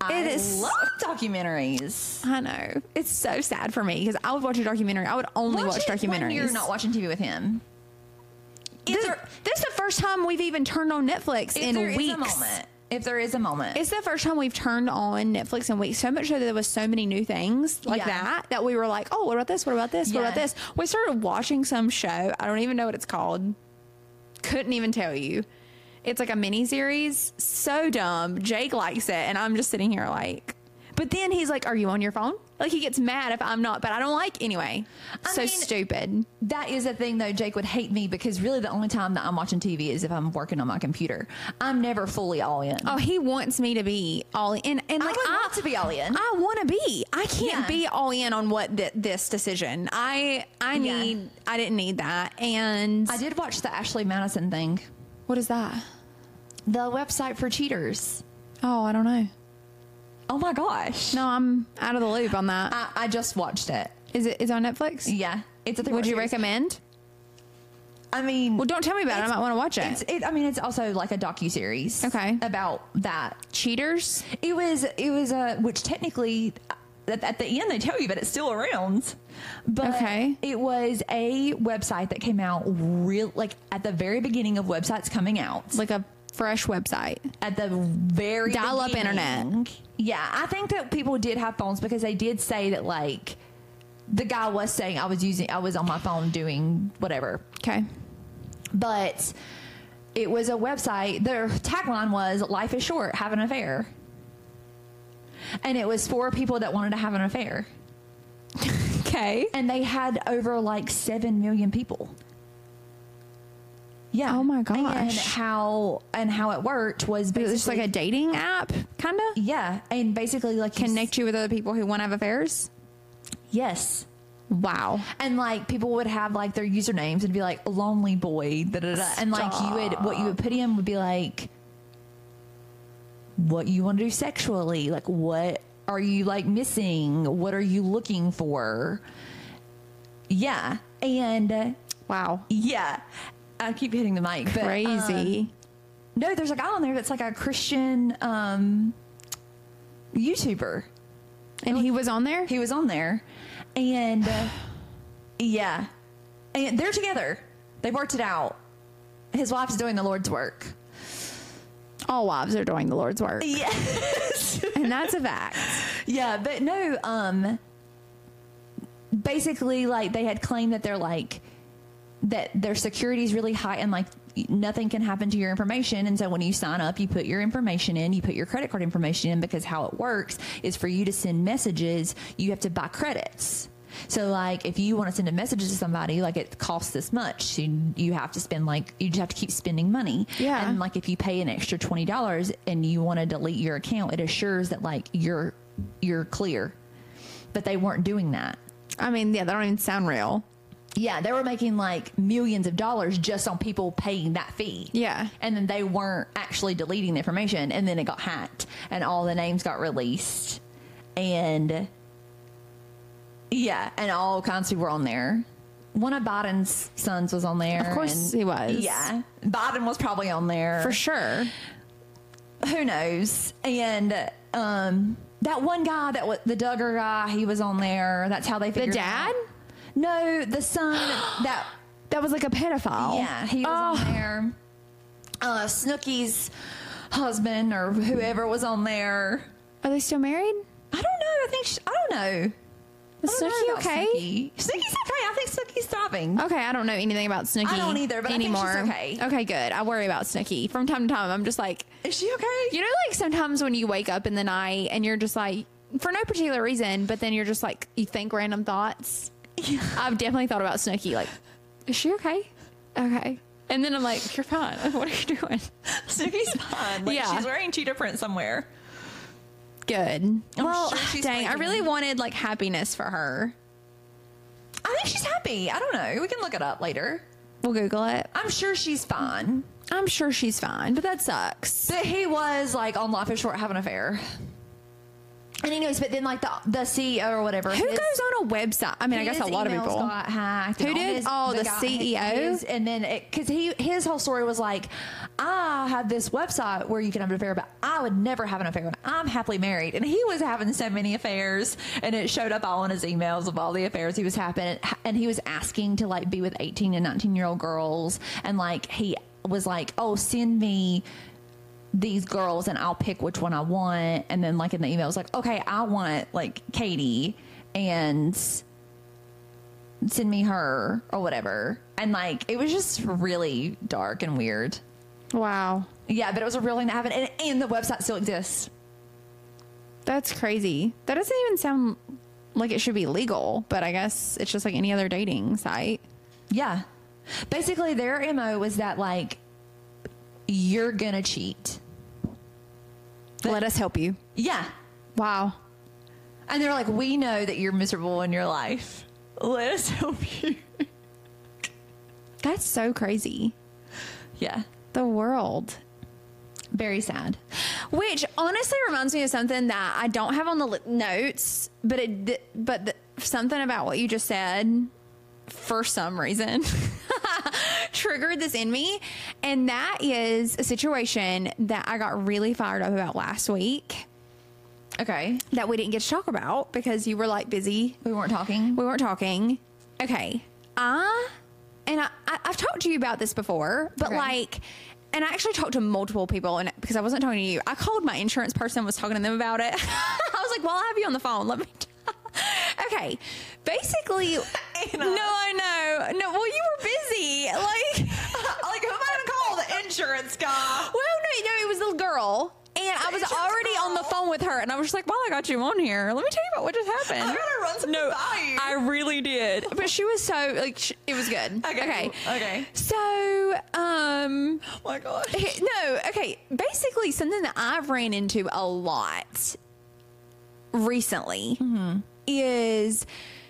I It is- love documentaries. I know. It's so sad for me because I would watch a documentary. I would only watch, it documentaries. when you're not watching T V with him. If This, there, this is the first time we've even turned on Netflix if in there is weeks. a moment. If there is a moment. It's the first time we've turned on Netflix in weeks. So much so that there was so many new things like Yeah. that that we were like, oh, what about this? What about this? What about Yeah. this? We started watching some show. I don't even know what it's called. Couldn't even tell you. It's like a mini series. So dumb. Jake likes it, and I'm just sitting here like. But then he's like, "Are you on your phone?" Like he gets mad if I'm not, but I don't like anyway. I so mean, stupid. That is the thing, though. Jake would hate me because really the only time that I'm watching T V is if I'm working on my computer. I'm never fully all in. Oh, he wants me to be all in, and I like would want to be all in. I want to be. I can't Yeah. be all in on what th- this decision. I I Yeah. need. I didn't need that. And I did watch the Ashley Madison thing, what is that? the website for cheaters. Oh, I don't know. Oh my gosh! No, I'm out of the loop on that. I, I just watched it. Is it is it on Netflix? Yeah, it's a. Would you series. recommend? I mean, Well, don't tell me about it. I It's- might want to watch it's. it. It, I mean, it's also like a docu series. Okay. About that. Cheaters. It was. It was a. Which technically, at, at the end they tell you that it's still around. But Okay. it was a website that came out real like at the very beginning of websites coming out. Like a fresh website. At the very Dial-up beginning. internet. Yeah, I think that people did have phones because they did say that like the guy was saying I was using I was on my phone doing whatever. Okay. But it was a website. Their tagline was "Life is short, have an affair," and it was for people that wanted to have an affair. Okay. And they had over like seven million people. Yeah. Oh my gosh. And how and how it worked was It was just like basically a dating app, kind of. yeah, and basically like you s- Connect you with other people who want to have affairs. Yes. Wow. And like people would have like their usernames and be like lonely boy, da, da, da. And like you would what you would put in would be like what you want to do sexually, like what are you like missing, what are you looking for. Yeah. And uh, Wow. yeah, I keep hitting the mic. But, Crazy. um, no, there's a guy on there that's like a Christian um, YouTuber. And he was on there? He was on there, and uh, yeah, and they're together. They worked it out. His wife's doing the Lord's work. All wives are doing the Lord's work. Yes. And that's a fact. Yeah, but no, um, basically, like, they had claimed that they're like, that their security is really high and like nothing can happen to your information. And so when you sign up, you put your information in, you put your credit card information in, because how it works is for you to send messages, you have to buy credits. So like if you want to send a message to somebody, like it costs this much, you, you have to spend like, you just have to keep spending money. Yeah. And like if you pay an extra twenty dollars and you want to delete your account, it assures that like you're, you're clear. But they weren't doing that. I mean, yeah, that don't even sound real. Yeah, they were making like millions of dollars just on people paying that fee. Yeah. And then they weren't actually deleting the information, and then it got hacked and all the names got released. And yeah, and all kinds of people were on there. One of Biden's sons was on there. Of course and- he was. Yeah. Biden was probably on there. For sure. Who knows? And um that one guy that was the Duggar guy, he was on there. That's how they The figured dad? out. No, the son that That was like a pedophile. yeah, he was Oh. on there. Uh, Snooki's husband or whoever was on there. Are they still married? I don't know. I think sh I don't know. Is I don't know Snooki about okay? Snooki. Snooki's okay. I think Snooki's thriving. Okay, I don't know anything about Snooki. I don't either, but I think she's anymore. okay. Okay, good. I worry about Snooki from time to time. I'm just like, Is she okay? you know, like sometimes when you wake up in the night and you're just like, for no particular reason, but then you're just like, you think random thoughts. Yeah. I've definitely thought about Snooki. Like, is she okay? Okay. And then I'm like, you're fine. What are you doing? Snooki's fine. Like, Yeah. she's wearing cheetah print somewhere. Good. well, sure she's dang, I sleeping. really wanted like happiness for her. I think she's happy. I don't know. We can look it up later. We'll Google it. I'm sure she's fine. I'm sure she's fine, but that sucks. But he was like on Life is Short having an affair. And anyways, but then like the the C E O or whatever. Who his- goes on a website? I mean, I guess a his lot of emails people. got hacked. Who and all did? his- Oh, the guy- C E O? his- and then because he his whole story was like, I have this website where you can have an affair, but I would never have an affair when I'm happily married. And he was having so many affairs, and it showed up all in his emails of all the affairs he was having. And he was asking to like be with eighteen and nineteen year old girls. And like, he was like, oh, send me these girls and I'll pick which one I want. And then like in the email, it was like, okay, I want like Katie, and send me her or whatever. And like, it was just really dark and weird. Wow. Yeah, but it was a real thing that happened, and, and the website still exists. That's crazy. That doesn't even sound like it should be legal, but I guess it's just like any other dating site. Yeah. Basically, their M O was that, like, you're gonna cheat. But, let us help you. Yeah. Wow. And they're like, we know that you're miserable in your life. Let us help you. That's so crazy. Yeah. The world. Very sad. Which honestly reminds me of something that I don't have on the li- notes, but it, but the, something about what you just said, for some reason, triggered this in me. And that is a situation that I got really fired up about last week. Okay. That we didn't get to talk about because you were like busy. We weren't talking. We weren't talking. Okay. I, and I, I, I've talked to you about this before, but Okay. like, and I actually talked to multiple people, and because I wasn't talking to you, I called my insurance person, was talking to them about it. I was like, well, I have you on the phone. Let me. Okay. Basically, no, I know. No, well, you were busy. Like, Like, who am I gonna call? The insurance guy. well, no, no, it was the girl. And I was Insurance already girl. on the phone with her, and I was just like, well, I got you on here. Let me tell you about what just happened. I gotta run something No, by you. I really did. But she was so, like, sh- it was good. Okay, Okay. cool. Okay. So, um, Oh my gosh. no, okay. Basically, something that I've ran into a lot recently is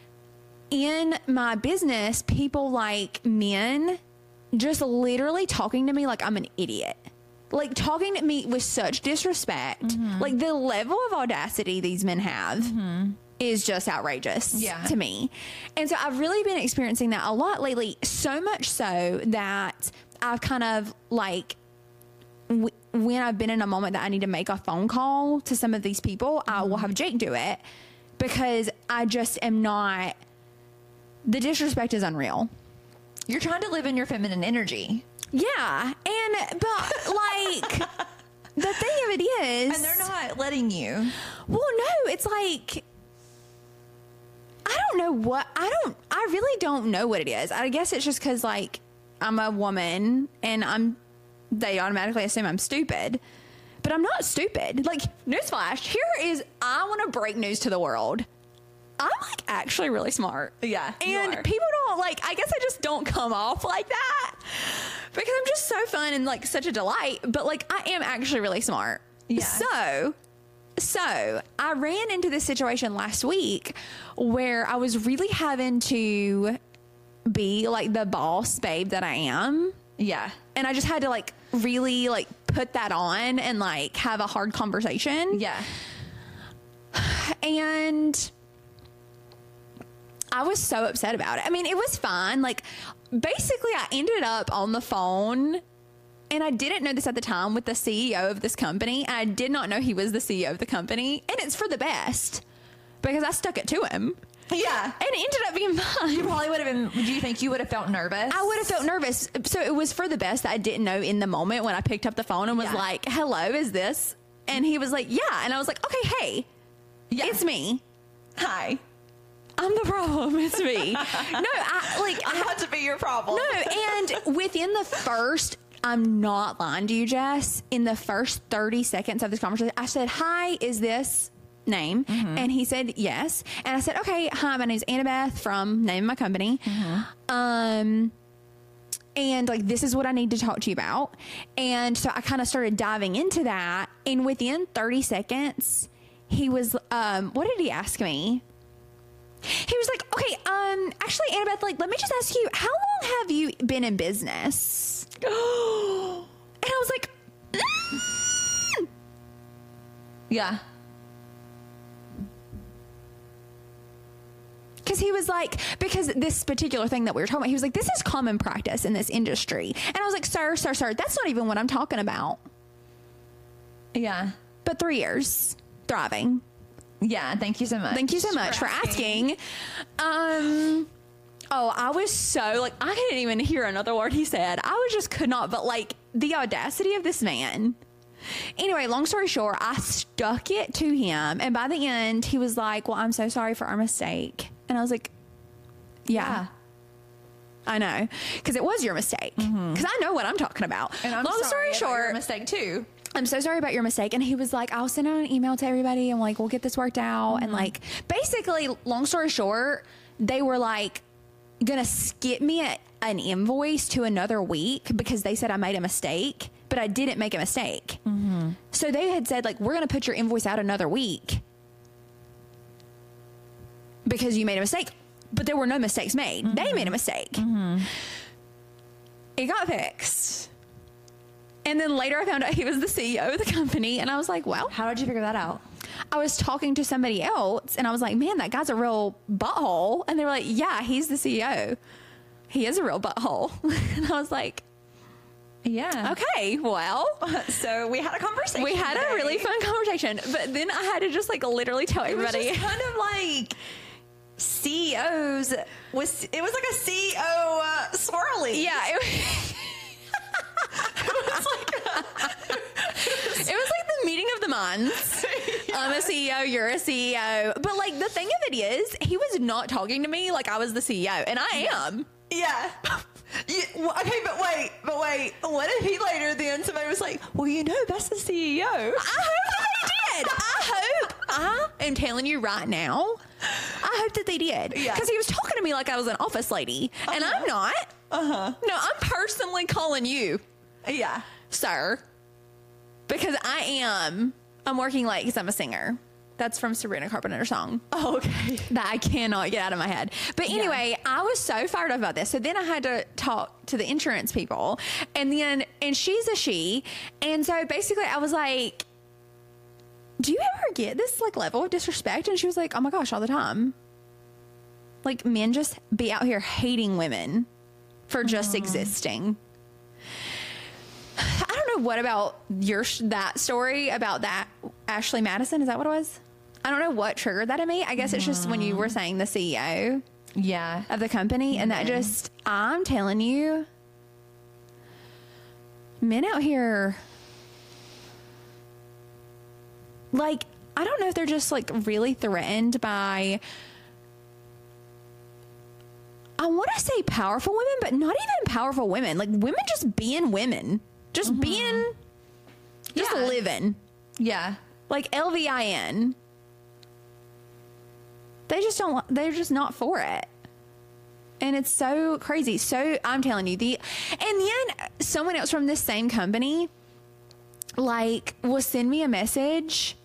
in my business, people like men just literally talking to me like I'm an idiot. Like talking to me with such disrespect. Mm-hmm. Like the level of audacity these men have mm-hmm. is just outrageous Yeah. to me. And so I've really been experiencing that a lot lately, so much so that I've kind of like, w- when I've been in a moment that I need to make a phone call to some of these people, mm-hmm. I will have Jake do it because I just am not, the disrespect is unreal. You're trying to live in your feminine energy. Yeah. And, but like, the thing of it is. And they're not letting you. Well, no, it's like, I don't know what, I don't, I really don't know what it is. I guess it's just because, like, I'm a woman and I'm, they automatically assume I'm stupid. But I'm not stupid. Like, newsflash, here is, I want to break news to the world. I'm like actually really smart. Yeah, you And are. people don't like, I guess I just don't come off like that because I'm just so fun and like such a delight. But like, I am actually really smart. Yeah. So, so I ran into this situation last week where I was really having to be like the boss babe that I am. Yeah. And I just had to like really like put that on and like have a hard conversation. Yeah. And I was so upset about it. I mean, it was fine. Like, basically, I ended up on the phone, and I didn't know this at the time, with the C E O of this company. And I did not know he was the C E O of the company. And it's for the best because I stuck it to him. Yeah. And it ended up being fine. You probably would have been, do you think you would have felt nervous? I would have felt nervous. So it was for the best that I didn't know in the moment when I picked up the phone and was Yeah. like, hello, is this? And he was like, yeah. And I was like, okay, hey, Yeah. it's me. Hi. I'm the problem. It's me. No, I like I'm not to be your problem. no, and within the first, I'm not lying to you, Jess. In the first thirty seconds of this conversation, I said, "Hi, is this name?" Mm-hmm. And he said, "Yes." And I said, "Okay, hi, my name's Annabeth from name of my company." Mm-hmm. Um. And like, this is what I need to talk to you about. And so I kind of started diving into that. And within thirty seconds, he was, um, what did he ask me? He was like, okay, um, actually, Annabeth, like, let me just ask you, how long have you been in business? And I was like, mm. Yeah. Because because he was like, because this particular thing that we were talking about, he was like, this is common practice in this industry. And I was like, sir, sir, sir, that's not even what I'm talking about. Yeah. But three years thriving. Yeah. Thank you so much. Thank you so much for asking. For asking. Um, oh, I was so like, I couldn't even hear another word he said. I was just could not, but like the audacity of this man. Anyway, long story short, I stuck it to him. And by the end, he was like, well, I'm so sorry for our mistake. And I was like, yeah. yeah. I know. Because it was your mistake. Because mm-hmm. I know what I'm talking about. And I'm long sorry story short, your mistake too. I'm so sorry about your mistake. And he was like, I'll send out an email to everybody and like, we'll get this worked out. Mm-hmm. And like, basically, long story short, they were like, going to skip me a, an invoice to another week because they said I made a mistake. But I didn't make a mistake. Mm-hmm. So they had said, like, we're going to put your invoice out another week because you made a mistake. But there were no mistakes made. Mm-hmm. They made a mistake. Mm-hmm. It got fixed. And then later I found out he was the C E O of the company. And I was like, well. How did you figure that out? I was talking to somebody else. And I was like, man, that guy's a real butthole. And they were like, yeah, he's the C E O. He is a real butthole. And I was like. Yeah. Okay. Well, so we had a conversation. We had today. a really fun conversation, but then I had to just like literally tell everybody. It was just kind of like C E Os was. It was like a C E O uh, swirly. Yeah. It, it was like. A, it was like the meeting of the minds. Yeah. I'm a C E O. You're a C E O. But like the thing of it is, he was not talking to me like I was the C E O, and I am. Yeah. You, okay, but wait, but wait. What if he later then somebody was like, well, you know, that's the C E O. I hope that they did. I hope. I am telling you right now, I hope that they did. Yeah. Because he was talking to me like I was an office lady, uh-huh. and I'm not. Uh-huh. No, I'm personally calling you. Yeah. Sir. Because I am. I'm working late because I'm a singer. That's from Sabrina Carpenter's song. Oh, okay. That I cannot get out of my head. But anyway, yeah. I was so fired up about this. So then I had to talk to the insurance people. And then, and she's a she. And so basically I was like, do you ever get this like level of disrespect? And she was like, oh my gosh, all the time. Like men just be out here hating women for just mm. existing. I don't know what about your that story about that Ashley Madison. Is that what it was? I don't know what triggered that in me. I guess mm. it's just when you were saying the C E O, yeah, of the company, and that just I'm telling you, men out here, like I don't know if they're just like really threatened by. I want to say powerful women, but not even powerful women. Like women just being women. Just mm-hmm. being, just yeah. living. Yeah. Like L V I N. They just don't, they're just not for it. And it's so crazy. So I'm telling you, the, and then someone else from this same company, like, will send me a message.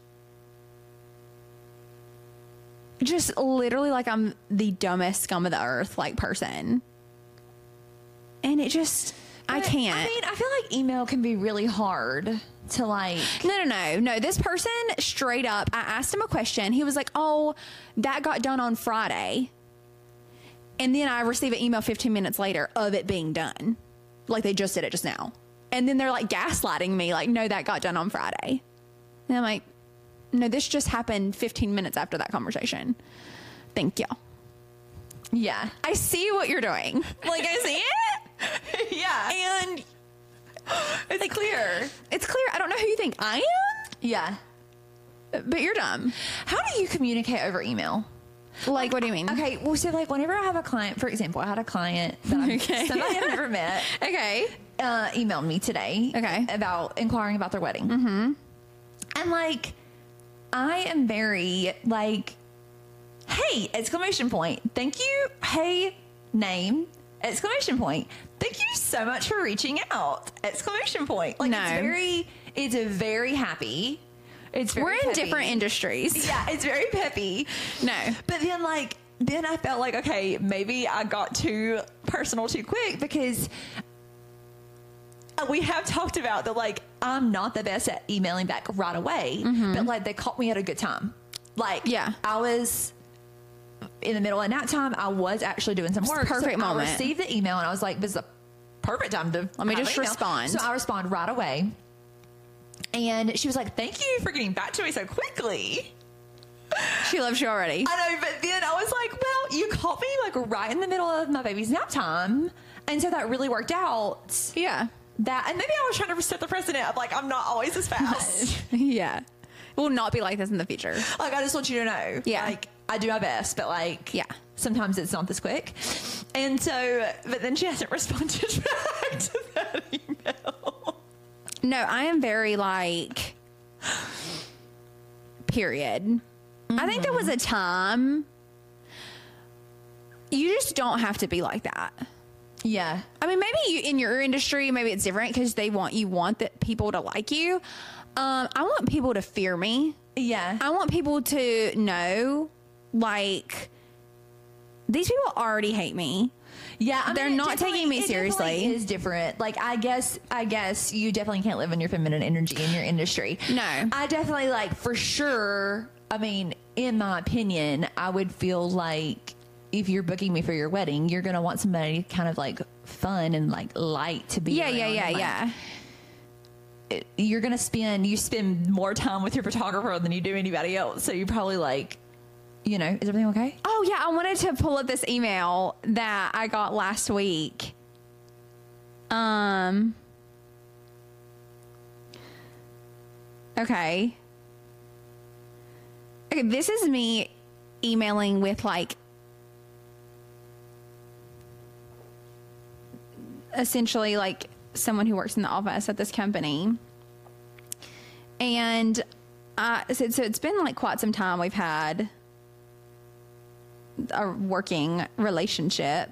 Just literally like I'm the dumbest scum of the earth, like, person. And it just... I can't. I mean, I feel like email can be really hard to like. No, no, no, no. This person straight up, I asked him a question. He was like, oh, that got done on Friday. And then I receive an email fifteen minutes later of it being done. Like they just did it just now. And then they're like gaslighting me. Like, no, that got done on Friday. And I'm like, no, this just happened fifteen minutes after that conversation. Thank you. Yeah. I see what you're doing. Like, I see it. Yeah. And it's like, clear. It's clear. I don't know who you think I am. Yeah. But you're dumb. How do you communicate over email? Like, what do you mean? Okay, well, so, like, whenever I have a client, for example, I had a client that I'm, okay. somebody I've never met. Okay. Uh, emailed me today. Okay. About inquiring about their wedding. Mm-hmm. And, like, I am very, like, hey, exclamation point. Thank you. Hey, name, exclamation point. Thank you so much for reaching out, exclamation point. Like, no. it's very, it's a very happy. It's very We're in peppy. different industries. Yeah, it's very peppy. No. But then, like, then I felt like, okay, maybe I got too personal too quick because we have talked about that, like, I'm not the best at emailing back right away, mm-hmm. but, like, they caught me at a good time. Like, yeah. I was in the middle of nap time, I was actually doing some work. Perfect so moment. I received the email and I was like, this is a perfect time to Let me have just an email. respond. So I respond right away. And she was like, thank you for getting back to me so quickly. She loves you already. I know, but then I was like, well, you caught me like right in the middle of my baby's nap time. And so that really worked out. Yeah. That, and maybe I was trying to set the precedent of like, I'm not always this fast. Yeah. It will not be like this in the future. Like, I just want you to know. Yeah. Like, I do my best, but like, Yeah. sometimes it's not this quick. And so, but then she hasn't responded back to that email. No, I am very like, period. Mm-hmm. I think there was a time you just don't have to be like that. Yeah. I mean, maybe you, in your industry, maybe it's different because they want you want that people to like you. Um, I want people to fear me. Yeah. I want people to know, like, these people already hate me. Yeah, I They're mean, it not definitely- taking me it seriously. definitely is different. Like, I guess, I guess you definitely can't live in your feminine energy in your industry. No. I definitely, like, for sure, I mean, in my opinion, I would feel like if you're booking me for your wedding, you're going to want somebody kind of, like, fun and, like, light to be Yeah, around yeah, yeah, and, like, yeah. it- you're going to spend, you spend more time with your photographer than you do anybody else. So you probably, like, you know, is everything okay? Oh, yeah. I wanted to pull up this email that I got last week. Um. Okay. Okay, this is me emailing with, like, essentially, like, someone who works in the office at this company. And uh, so, so it's been, like, quite some time we've had a working relationship,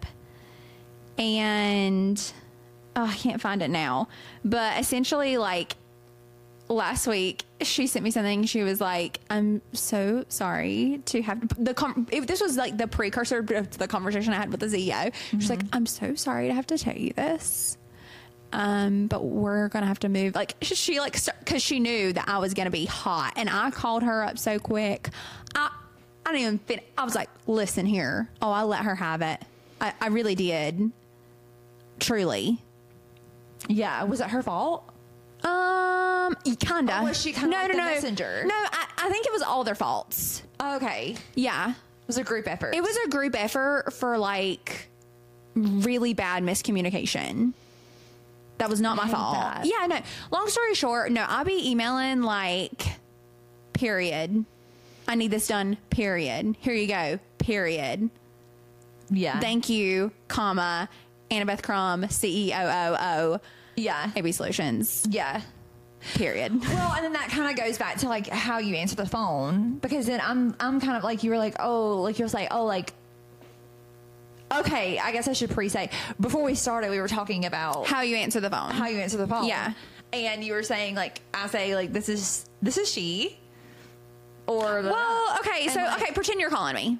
and oh, I can't find it now, but essentially, like, last week she sent me something. She was like, I'm so sorry to have the com- if this was like the precursor to the conversation I had with the C E O. Mm-hmm. She's like, I'm so sorry to have to tell you this, um but we're gonna have to move. Like, she like, because she knew that I was gonna be hot, and I called her up so quick. I I didn't even fin- I was like, listen here. Oh, I let her have it. I, I really did. Truly. Yeah. Was it her fault? Um, kinda. Or was she kinda no, like no, the no. messenger? No, I, I think it was all their faults. Okay. It Yeah. was a group effort. It was a group effort for, like, really bad miscommunication. That was not my hate fault. that. Yeah, no. Long story short, no, I'll be emailing, like, period. I need this done, period. Here you go, period. Yeah. Thank you, comma, Annabeth Crum, C E O O O, Yeah. A B Solutions, Yeah. period. Well, and then that kind of goes back to like how you answer the phone, because then I'm I'm kind of like, you were like, oh, like you was like, oh, like, okay, I guess I should pre-say before we started, we were talking about How you answer the phone. how you answer the phone. Yeah. And you were saying like, I say like, this is this is she, or the, Well, okay, and, so, like- okay, pretend you're calling me.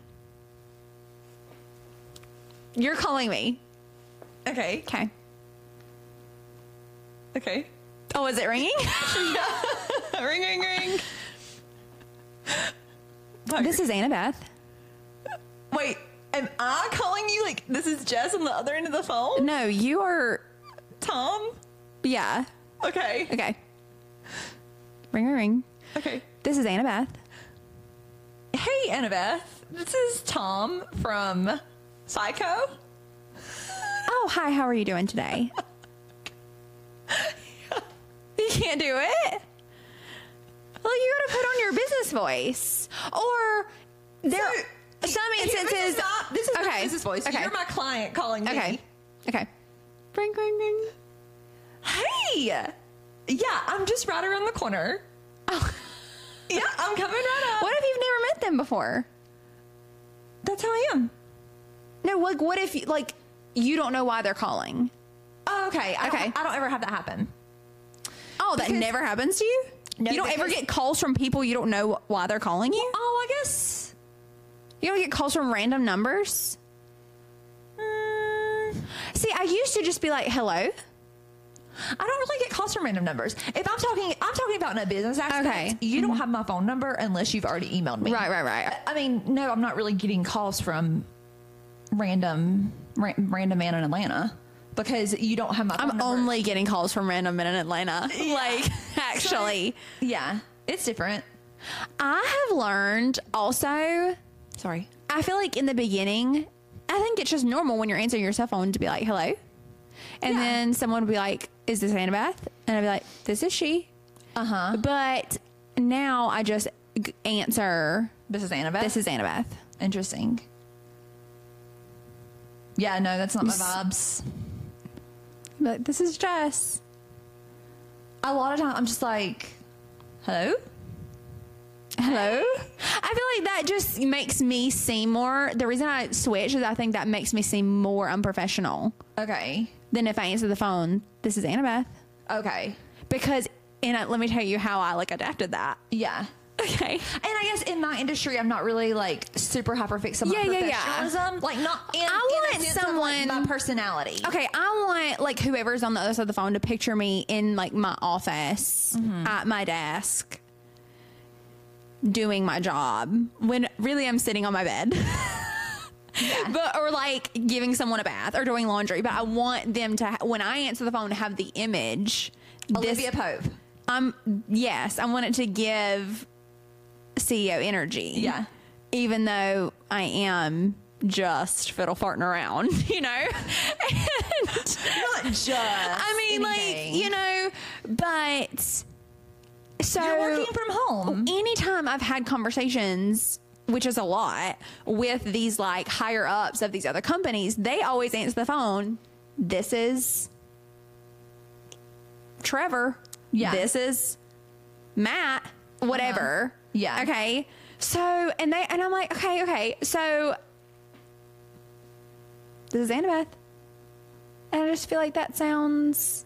You're calling me. okay, Okay. okay, Oh, is it ringing? ring ring ring. This is Annabeth. Wait, am I calling you? Like, this is Jess on the other end of the phone? No, you are. Tom? Yeah. Okay. Okay. Ring, ring, ring. Okay. This is Annabeth. Hey, Annabeth. This is Tom from Psycho. Oh, hi. How are you doing today? You can't do it. Well, you got to put on your business voice, or there. So, some This instances. is not, this is not Okay. business voice. Okay. You're my client calling me. Okay. Okay. Ring, ring, ring. Hey. Yeah, I'm just right around the corner. Oh. Yeah, I'm coming right up. What if you've never met them before? That's how I am. No, like, what if, you- like, you don't know why they're calling? Oh, okay. I Okay. Don't, I don't ever have that happen. Oh, that Because- never happens to you? No, you don't ever because- get calls from people you don't know why they're calling you? Oh, I guess. You don't get calls from random numbers? Mm, See, I used to just be like, hello. I don't really get calls from random numbers. If I'm talking, I'm talking about in a business aspect. Okay. You don't have my phone number unless you've already emailed me. Right, right, right. I mean, no, I'm not really getting calls from random, ra- random man in Atlanta because you don't have my phone I'm number. only getting calls from random men in Atlanta. Yeah. Like, actually. So, yeah, it's different. I have learned also, Sorry. I feel like in the beginning, I think it's just normal when you're answering your cell phone to be like, hello. And Yeah. then someone would be like, is this Annabeth? And I'd be like, this is she. Uh huh. But now I just g- answer, This is Annabeth. this is Annabeth. Interesting. Yeah, no, that's not my S- vibes. But this is Jess. A lot of times I'm just like, hello? Hello? I feel like that just makes me seem more, the reason I switch is I think that makes me seem more unprofessional Okay. than if I answer the phone, this is Annabeth. Okay. Because, and I, let me tell you how I like adapted that. Yeah. Okay. And I guess in my industry, I'm not really like super hyper fixed on my Yeah, yeah, yeah. professionalism. Like not in, I in want a sense of, like, someone- my personality. Okay, I want like whoever's on the other side of the phone to picture me in like my office at my desk doing my job when really I'm sitting on my bed. Yeah. But or like giving someone a bath or doing laundry, but I want them to ha- when I answer the phone to have the image. Olivia Pope. Um yes, I want it to give C E O energy. Yeah. Even though I am just fiddle farting around, you know? And Not just. I mean, anything. like, you know, but so You're working from home. anytime I've had conversations, which is a lot, with these like higher ups of these other companies, they always answer the phone. This is Trevor. Yeah. This is Matt. Whatever. Yeah. Okay. So, and they, and I'm like, okay, okay. So, this is Annabeth. And I just feel like that sounds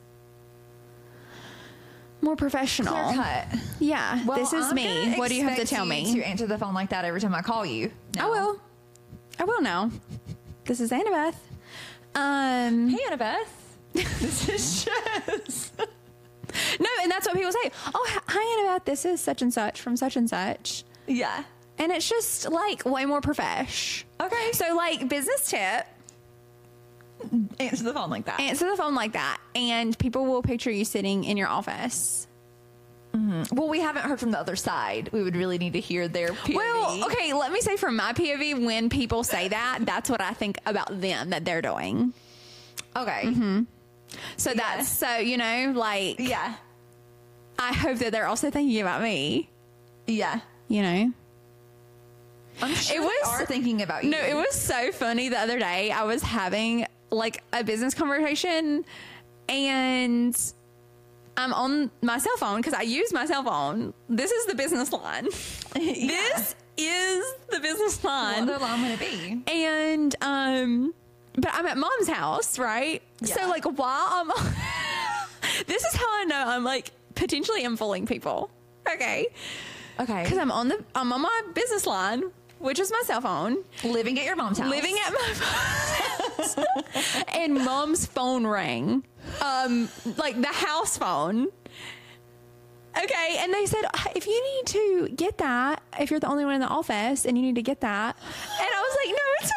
more professional. Clear cut. Yeah. Well, this is I'm me. gonna What do you have to expect tell you me? to answer the phone like that every time I call you. I now. will. I will now. This is Annabeth. Um, Hey, Annabeth. This is Jess. no, and that's what people say. Oh, hi, hi, Annabeth. This is such and such from such and such. Yeah. And it's just like way more profesh. Okay. So, like, business tip. Answer the phone like that. Answer the phone like that, and people will picture you sitting in your office. Well, we haven't heard from the other side. We would really need to hear their P O V. Well, okay, let me say from my P O V, when people say that, that's what I think about them that they're doing. Okay. Mm-hmm. So that's, so, you know, like, Yeah. I hope that they're also thinking about me, Yeah. you know? I'm sure It they was- are thinking about you. No, it was so funny the other day. I was having like a business conversation and I'm on my cell phone because I use my cell phone. This is the business line. This is the business line. What other line would it be? And, um, but I'm at mom's house, right? Yeah. So like while I'm, this is how I know I'm like potentially am fooling people. Okay. Okay. Because I'm on the, I'm on my business line, which is my cell phone. Living at your mom's house. Living at my mom's house. And mom's phone rang. Um, like the house phone. Okay. And they said, if you need to get that, if you're the only one in the office and you need to get that. And I was like, no, it's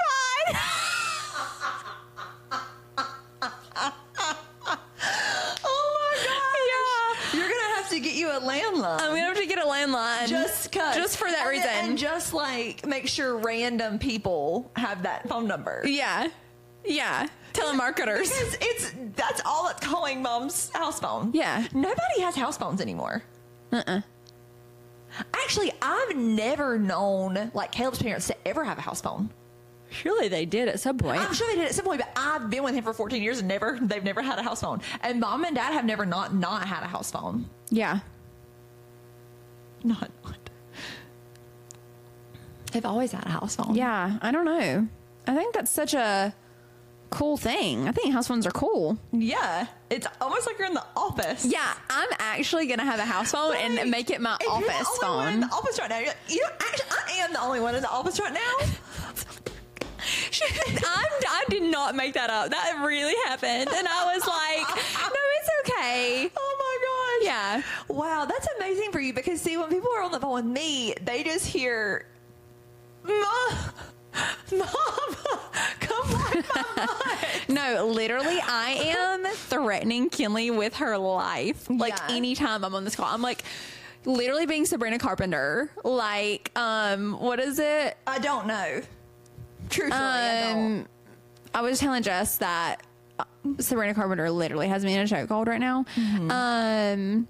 fine. Oh my god. Yeah. You're gonna have to get you a landline. I'm going to have to get a landline. just cause. Just for that And- reason. And just like make sure random people have that phone number. Yeah. Yeah. Telemarketers. Because it's that's all it's calling mom's house phone. Yeah. Nobody has house phones anymore. Uh-uh. Actually, I've never known like Caleb's parents to ever have a house phone. Surely they did at some point. I'm sure they did at some point, but I've been with him for fourteen years and never they've never had a house phone. And mom and dad have never not not had a house phone. Yeah. Not not. They've always had a house phone. Yeah. I don't know. I think that's such a cool thing. I think house phones are cool. Yeah. It's almost like you're in the office. Yeah, I'm actually gonna have a house phone Like, and make it my if you're the office only one in phone. the office right now. You're, you actually, I am the only one in the office right now. I'm, I did not make that up. That really happened, and I was like, "No, it's okay. Oh my gosh. Yeah. Wow, that's amazing for you because see, when people are on the phone with me, they just hear, Mom, Mom, come wipe my butt. No, literally, I am threatening Kinley with her life. Like Yeah. anytime I'm on this call, I'm like literally being Sabrina Carpenter. Like, um, what is it? I don't know. Truthfully, I don't. Um, I was telling Jess that uh, Sabrina Carpenter literally has me in a chokehold right now. Mm-hmm. Um,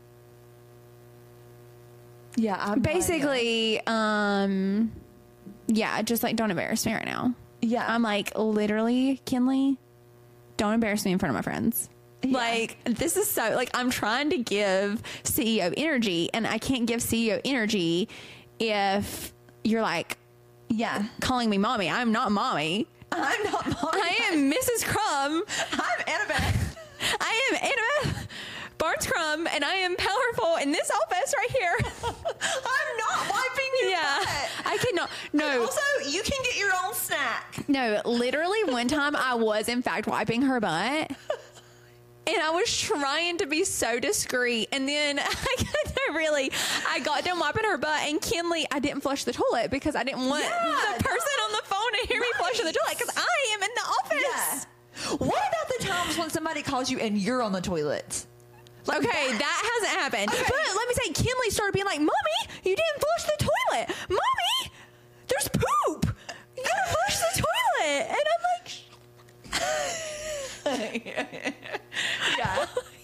Yeah, I'm basically, um, yeah, just like don't embarrass me right now. Yeah. I'm like literally, Kinley, don't embarrass me in front of my friends. Yeah. Like, this is so, like, I'm trying to give C E O energy, and I can't give C E O energy if you're like Yeah. calling me mommy. I'm not mommy. I'm not Mommy. I am Missus Crumb. I'm Annabeth. I am Annabeth Barnes Crumb, and I am powerful in this office right here. I'm not wiping your Yeah. butt. I cannot. No. Also, you can get your own snack. No, literally one time I was in fact wiping her butt. And I was trying to be so discreet. And then I no, really, I got done wiping her butt. And Kinley, I didn't flush the toilet because I didn't want Yeah, the person on the phone to hear me flush the toilet because I am in the office. Yeah. What about the times when somebody calls you and you're on the toilet? Like Okay, that. that hasn't happened. Okay. But let me say, Kinley started being like, Mommy, you didn't flush the toilet. Mommy, there's poop. You gotta flush the toilet. And I'm like, Yeah.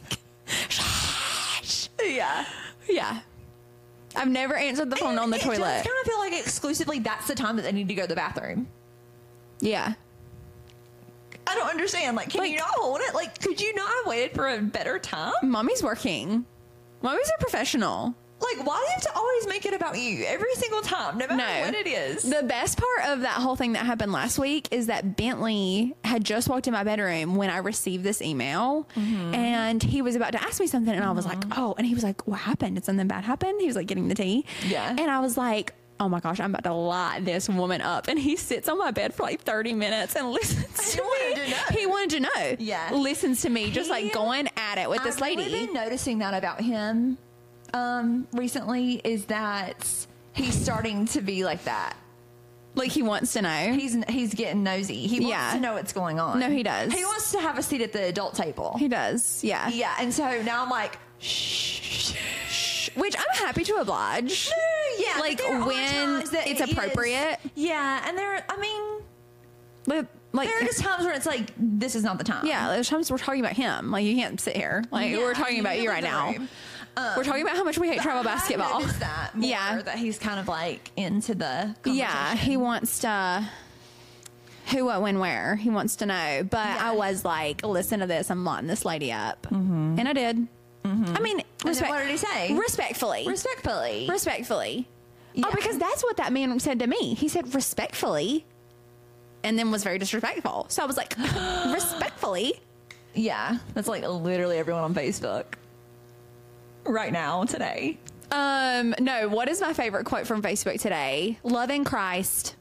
Yeah. yeah. I've never answered the phone on the it toilet. It kind of feel like exclusively that's the time that they need to go to the bathroom. Yeah. I don't understand. Like, can Like- you not hold it? Like, could you not have waited for a better time? Mommy's working. Mommy's a professional. Like, why do you have to always make it about you every single time, no matter No. what it is? The best part of that whole thing that happened last week is that Bentley had just walked in my bedroom when I received this email, Mm-hmm. and he was about to ask me something, and I was like, oh, and he was like, what happened? Did something bad happen? He was like getting the tea. Yeah. And I was like, oh my gosh, I'm about to light this woman up. And he sits on my bed for like thirty minutes and listens He to wanted me. to know. He wanted to know. Yeah. Listens to me just He- like going at it with this I've lady. really been noticing that about him um, recently is that he's starting to be like that. Like he wants to know. He's he's getting nosy. He wants Yeah. to know what's going on. No, he does. He wants to have a seat at the adult table. He does. Yeah. Yeah, and so now I'm like, shh. Which I'm happy to oblige. Yeah, Like, but there are when times that it's it is- appropriate. yeah, and there, I mean, But like, there are just times where it's like, this is not the time. yeah, there's times we're talking about him. Like you can't sit here. Like Yeah, we're talking about you you leave right the now. room. Um, We're talking about how much we hate but travel I basketball. noticed that more, Yeah. that he's kind of like into the Yeah, conversation. he wants to who, what, when, where. He wants to know. But Yeah. I was like, listen to this. I'm lining this lady up, and I did. I mean, And then what did he say? Respectfully, Respectfully. respectfully. Yeah. Oh, because that's what that man said to me. He said respectfully, and then was very disrespectful. So I was like, respectfully. Yeah, that's like literally everyone on Facebook right now today. Um, no, what is my favorite quote from Facebook today? Loving Christ.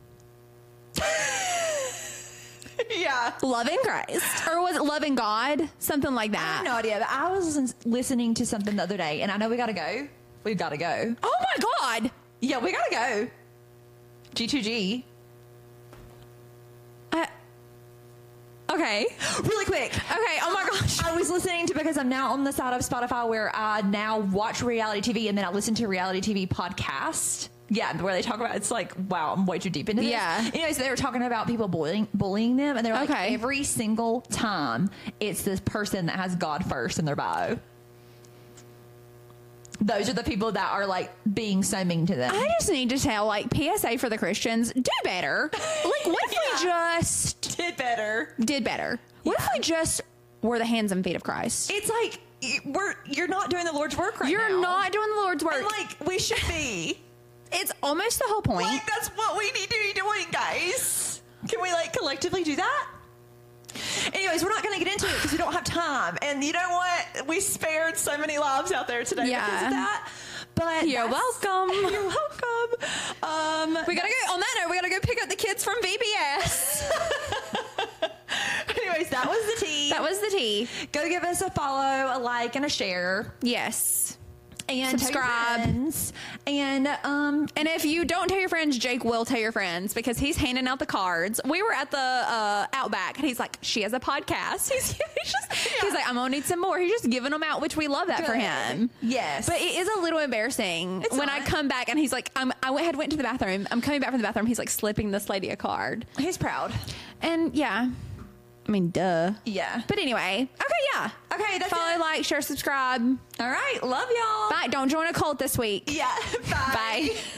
Yeah. Loving Christ. Or was it loving God? Something like I have that. no idea, but I was listen- listening to something the other day, and I know we gotta go. We've gotta go. Oh my God. Yeah, we gotta go. G two G. I, okay. Really quick. Okay. Oh my gosh. I was listening to, because I'm now on the side of Spotify where I now watch reality T V and then I listen to reality T V podcast. Yeah, where they talk about, it's like, wow, I'm way too deep into this. Yeah. Anyways, they were talking about people bullying bullying them, and they're like, Okay. every single time it's this person that has God first in their bio. Those are the people that are like being so mean to them. I just need to tell, like, P S A for the Christians, do better. Like, what if we Yeah. just did better. did better? What if we just were the hands and feet of Christ? It's like y- we're you're not doing the Lord's work right You're now. not doing the Lord's work. And like we should be. It's almost the whole point. Like that's what we need to be doing, guys. Can we like collectively do that? Anyways, we're not going to get into it because we don't have time. And you know what? We spared so many lives out there today Yeah. because of that. But You're that's- welcome. You're welcome. Um, We gotta go. On that note, we gotta go pick up the kids from V B S. anyway, anyways, that was the tea. That was the tea. Go give us a follow, a like, and a share. Yes. And subscribe. Tell your friends. And um, and if you don't tell your friends, Jake will tell your friends because he's handing out the cards. We were at the uh, Outback, and he's like, "She has a podcast." He's, he's just, yeah. he's like, "I'm gonna need some more." He's just giving them out, which we love that Good. for him. Yes, but it is a little embarrassing it's when not. I come back and he's like, I'm, "I went, had went to the bathroom. I'm coming back from the bathroom." He's like slipping this lady a card. He's proud, and yeah. I mean, duh. Yeah. But anyway, okay, yeah. Okay, that's Follow, it. like, share, subscribe. All right, love y'all. Bye. Don't join a cult this week. Yeah, bye. Bye.